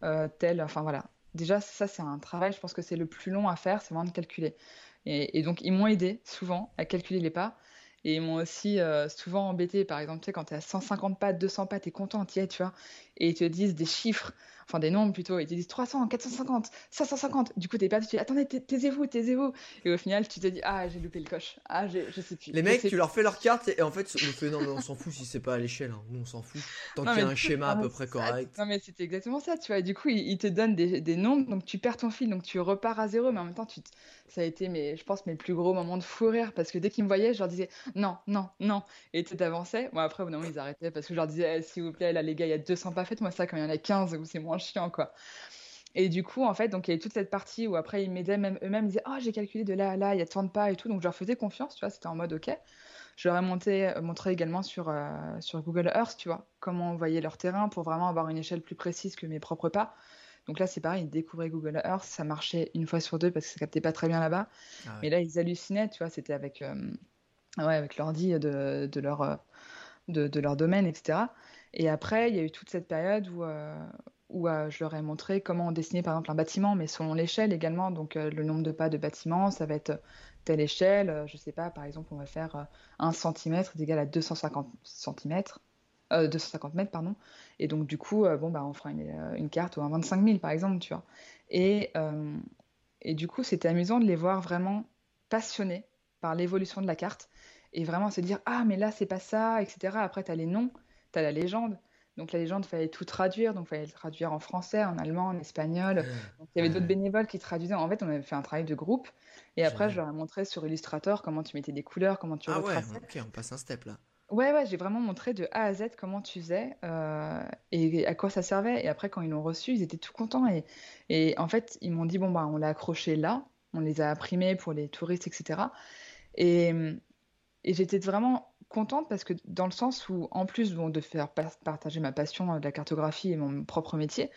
enfin voilà. Déjà, ça, c'est un travail, je pense que c'est le plus long à faire, c'est vraiment de calculer. Et donc, ils m'ont aidé souvent à calculer les pas. Et ils m'ont aussi souvent embêté. Par exemple, tu sais, quand tu es à 150 pattes, 200 pattes, tu es content, tu es, tu vois. Et ils te disent des chiffres, enfin des nombres plutôt. Ils te disent 300, 450, 550. Du coup, tu es perdu. Tu dis, attendez, taisez-vous, taisez-vous. Et au final, tu te dis, ah, j'ai loupé le coche. Ah, je sais plus. Les mecs, tu leur fais leur carte et en fait, on fait non, mais on s'en fout si c'est pas à l'échelle. Hein. Nous, on s'en fout. Tant Non, qu'il y a mais un du coup, schéma à non, peu mais près correct. non, mais c'était exactement ça, tu vois. Et du coup, ils te donnent des nombres, donc tu perds ton fil, donc tu repars à zéro, mais en même temps, ça a été, je pense, mes plus gros moments de fou rire, parce que dès qu'ils me voyaient, je leur disais non, non, non, et tu avançais. Bon, après, au bout d'un moment, ils arrêtaient, parce que je leur disais, eh, s'il vous plaît, là, les gars, il y a 200 pas, faites-moi ça quand il y en a 15, où c'est moins chiant, quoi. Et du coup, en fait, donc il y avait toute cette partie où après, ils m'aidaient, même eux-mêmes, ils disaient, oh, j'ai calculé de là à là, il y a tant de pas et tout, donc je leur faisais confiance, tu vois, c'était en mode, ok. Je leur ai montré également sur Google Earth, tu vois, comment on voyait leur terrain pour vraiment avoir une échelle plus précise que mes propres pas. Donc là, c'est pareil, ils découvraient Google Earth, ça marchait une fois sur deux parce que ça captait pas très bien là-bas. Ah ouais. Mais là, ils hallucinaient, tu vois, c'était avec l'ordi de leur domaine, etc. Et après, il y a eu toute cette période où je leur ai montré comment on dessinait par exemple un bâtiment, mais selon l'échelle également. Donc le nombre de pas de bâtiment, ça va être telle échelle. Je sais pas, par exemple, on va faire 1 centimètre est égal à 250 centimètres. 250 mètres, pardon. Et donc, du coup, bon, bah, on fera une carte ou un 25 000, par exemple, tu vois. Et, euh, et du coup, c'était amusant de les voir vraiment passionnés par l'évolution de la carte et vraiment se dire, ah, mais là, c'est pas ça, etc. Après, tu as les noms, tu as la légende. Donc, la légende, il fallait tout traduire. Donc, il fallait le traduire en français, en allemand, en espagnol. Donc, il y avait d'autres bénévoles qui traduisaient. En fait, on avait fait un travail de groupe. Et après, je Génial. leur ai montré sur Illustrator comment tu mettais des couleurs, comment tu Ah ouais, retraçais. ok, on passe un step là. Ouais, ouais, j'ai vraiment montré de A à Z comment tu faisais et à quoi ça servait. Et après, quand ils l'ont reçu, ils étaient tout contents. Et en fait, ils m'ont dit, bon, bah, on l'a accroché là, on les a imprimés pour les touristes, etc. Et, et j'étais vraiment contente parce que dans le sens où, en plus bon, de faire partager ma passion de la cartographie et mon propre métier,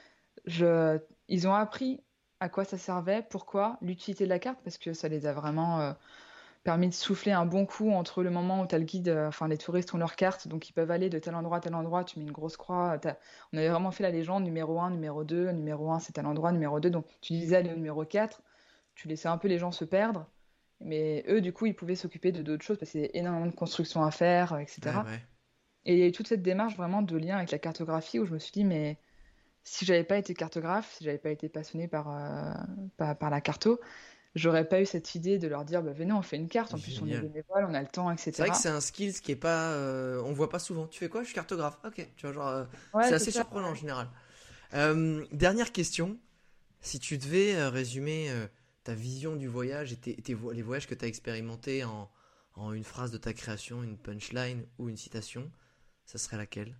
ils ont appris à quoi ça servait, pourquoi, l'utilité de la carte, parce que ça les a vraiment permis de souffler un bon coup entre le moment où tu as le guide, enfin les touristes ont leur carte, donc ils peuvent aller de tel endroit à tel endroit, tu mets une grosse croix. On avait vraiment fait la légende, numéro un, numéro 1 c'est tel endroit, numéro 2 donc tu disais le numéro 4, tu laissais un peu les gens se perdre, mais eux du coup ils pouvaient s'occuper de d'autres choses parce qu'il y a énormément de constructions à faire, Ouais, etc. ouais. Et il y a eu toute cette démarche vraiment de lien avec la cartographie où je me suis dit, mais si j'avais pas été cartographe, si j'avais pas été passionnée par la carto, j'aurais pas eu cette idée de leur dire bah, venez on fait une carte, en plus on est Génial. bénévole, on a le temps, C'est vrai que etc. c'est un skill qui est pas. On voit pas souvent. Tu fais quoi? Je suis cartographe. Ok, tu vois, genre. Ouais, C'est c'est assez ça. surprenant en général. Dernière question. Si tu devais résumer ta vision du voyage et les voyages que tu as expérimentés en une phrase de ta création, une punchline ou une citation, ça serait laquelle?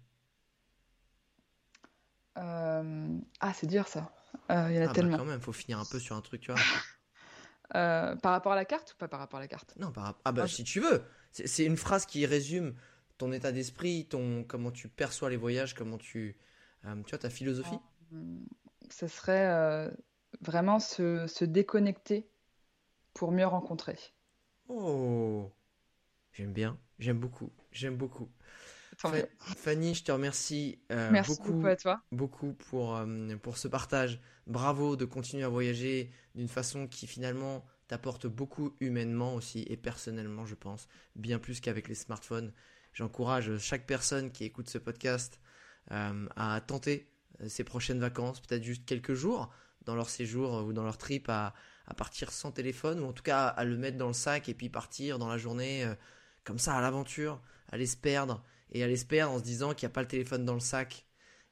Ah, c'est dur ça. Il y en a Ah bah tellement. quand même, faut finir un peu sur un truc, tu vois. Par rapport à la carte ou pas par rapport à la carte? Non, ah Moi, bah si tu veux. C'est une phrase qui résume ton état d'esprit, comment tu perçois les voyages, comment tu Tu vois, ta philosophie? Ce serait vraiment se déconnecter pour mieux rencontrer. Oh, j'aime bien, j'aime beaucoup, j'aime beaucoup. Tant mieux. Fanny, je te remercie Merci beaucoup à toi. beaucoup pour ce partage. Bravo de continuer à voyager d'une façon qui finalement t'apporte beaucoup humainement aussi et personnellement, je pense, bien plus qu'avec les smartphones. J'encourage chaque personne qui écoute ce podcast à tenter ces prochaines vacances, peut-être juste quelques jours dans leur séjour ou dans leur trip à partir sans téléphone ou en tout cas à le mettre dans le sac et puis partir dans la journée comme ça à l'aventure, aller se perdre et aller se perdre en se disant qu'il n'y a pas le téléphone dans le sac.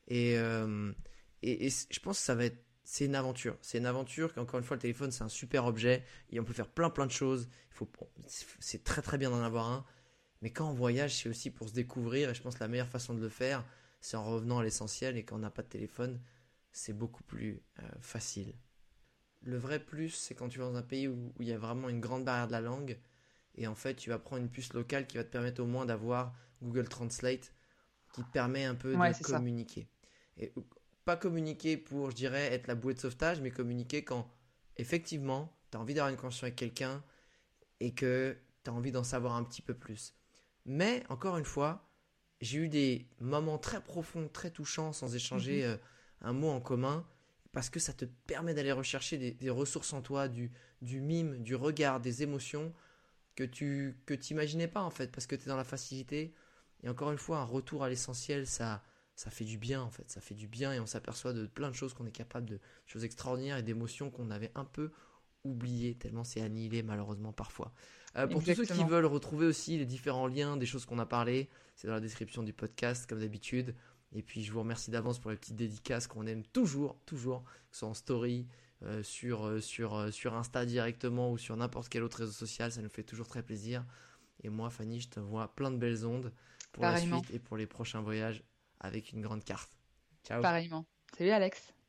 Et je pense que c'est une aventure. C'est une aventure qu'encore une fois, le téléphone, c'est un super objet et on peut faire plein de choses. C'est très très bien d'en avoir un. Mais quand on voyage, c'est aussi pour se découvrir et je pense que la meilleure façon de le faire, c'est en revenant à l'essentiel et quand on n'a pas de téléphone, c'est beaucoup plus facile. Le vrai plus, c'est quand tu vas dans un pays où il y a vraiment une grande barrière de la langue et en fait, tu vas prendre une puce locale qui va te permettre au moins d'avoir Google Translate qui te permet un peu Ouais, de c'est ça. communiquer. Et pas communiquer pour, je dirais, être la bouée de sauvetage, mais communiquer quand, effectivement, tu as envie d'avoir une conversation avec quelqu'un et que tu as envie d'en savoir un petit peu plus. Mais, encore une fois, j'ai eu des moments très profonds, très touchants, sans échanger Mhm. un mot en commun, parce que ça te permet d'aller rechercher des ressources en toi, du mime, du regard, des émotions que tu imaginais pas en fait, parce que tu es dans la facilité. Et encore une fois, un retour à l'essentiel, ça fait du bien en fait, ça fait du bien et on s'aperçoit de plein de choses qu'on est capable de choses extraordinaires et d'émotions qu'on avait un peu oubliées, tellement c'est annihilé malheureusement parfois. Pour tous ceux qui Exactement. veulent retrouver aussi les différents liens des choses qu'on a parlé, c'est dans la description du podcast comme d'habitude. Et puis je vous remercie d'avance pour les petites dédicaces qu'on aime toujours, que ce soit en story, sur Insta directement ou sur n'importe quel autre réseau social, ça nous fait toujours très plaisir. Et moi, Fanny, je t'envoie plein de belles ondes pour la Pareillement. suite et pour les prochains voyages avec une grande carte. Ciao! Pareillement. Salut Alex.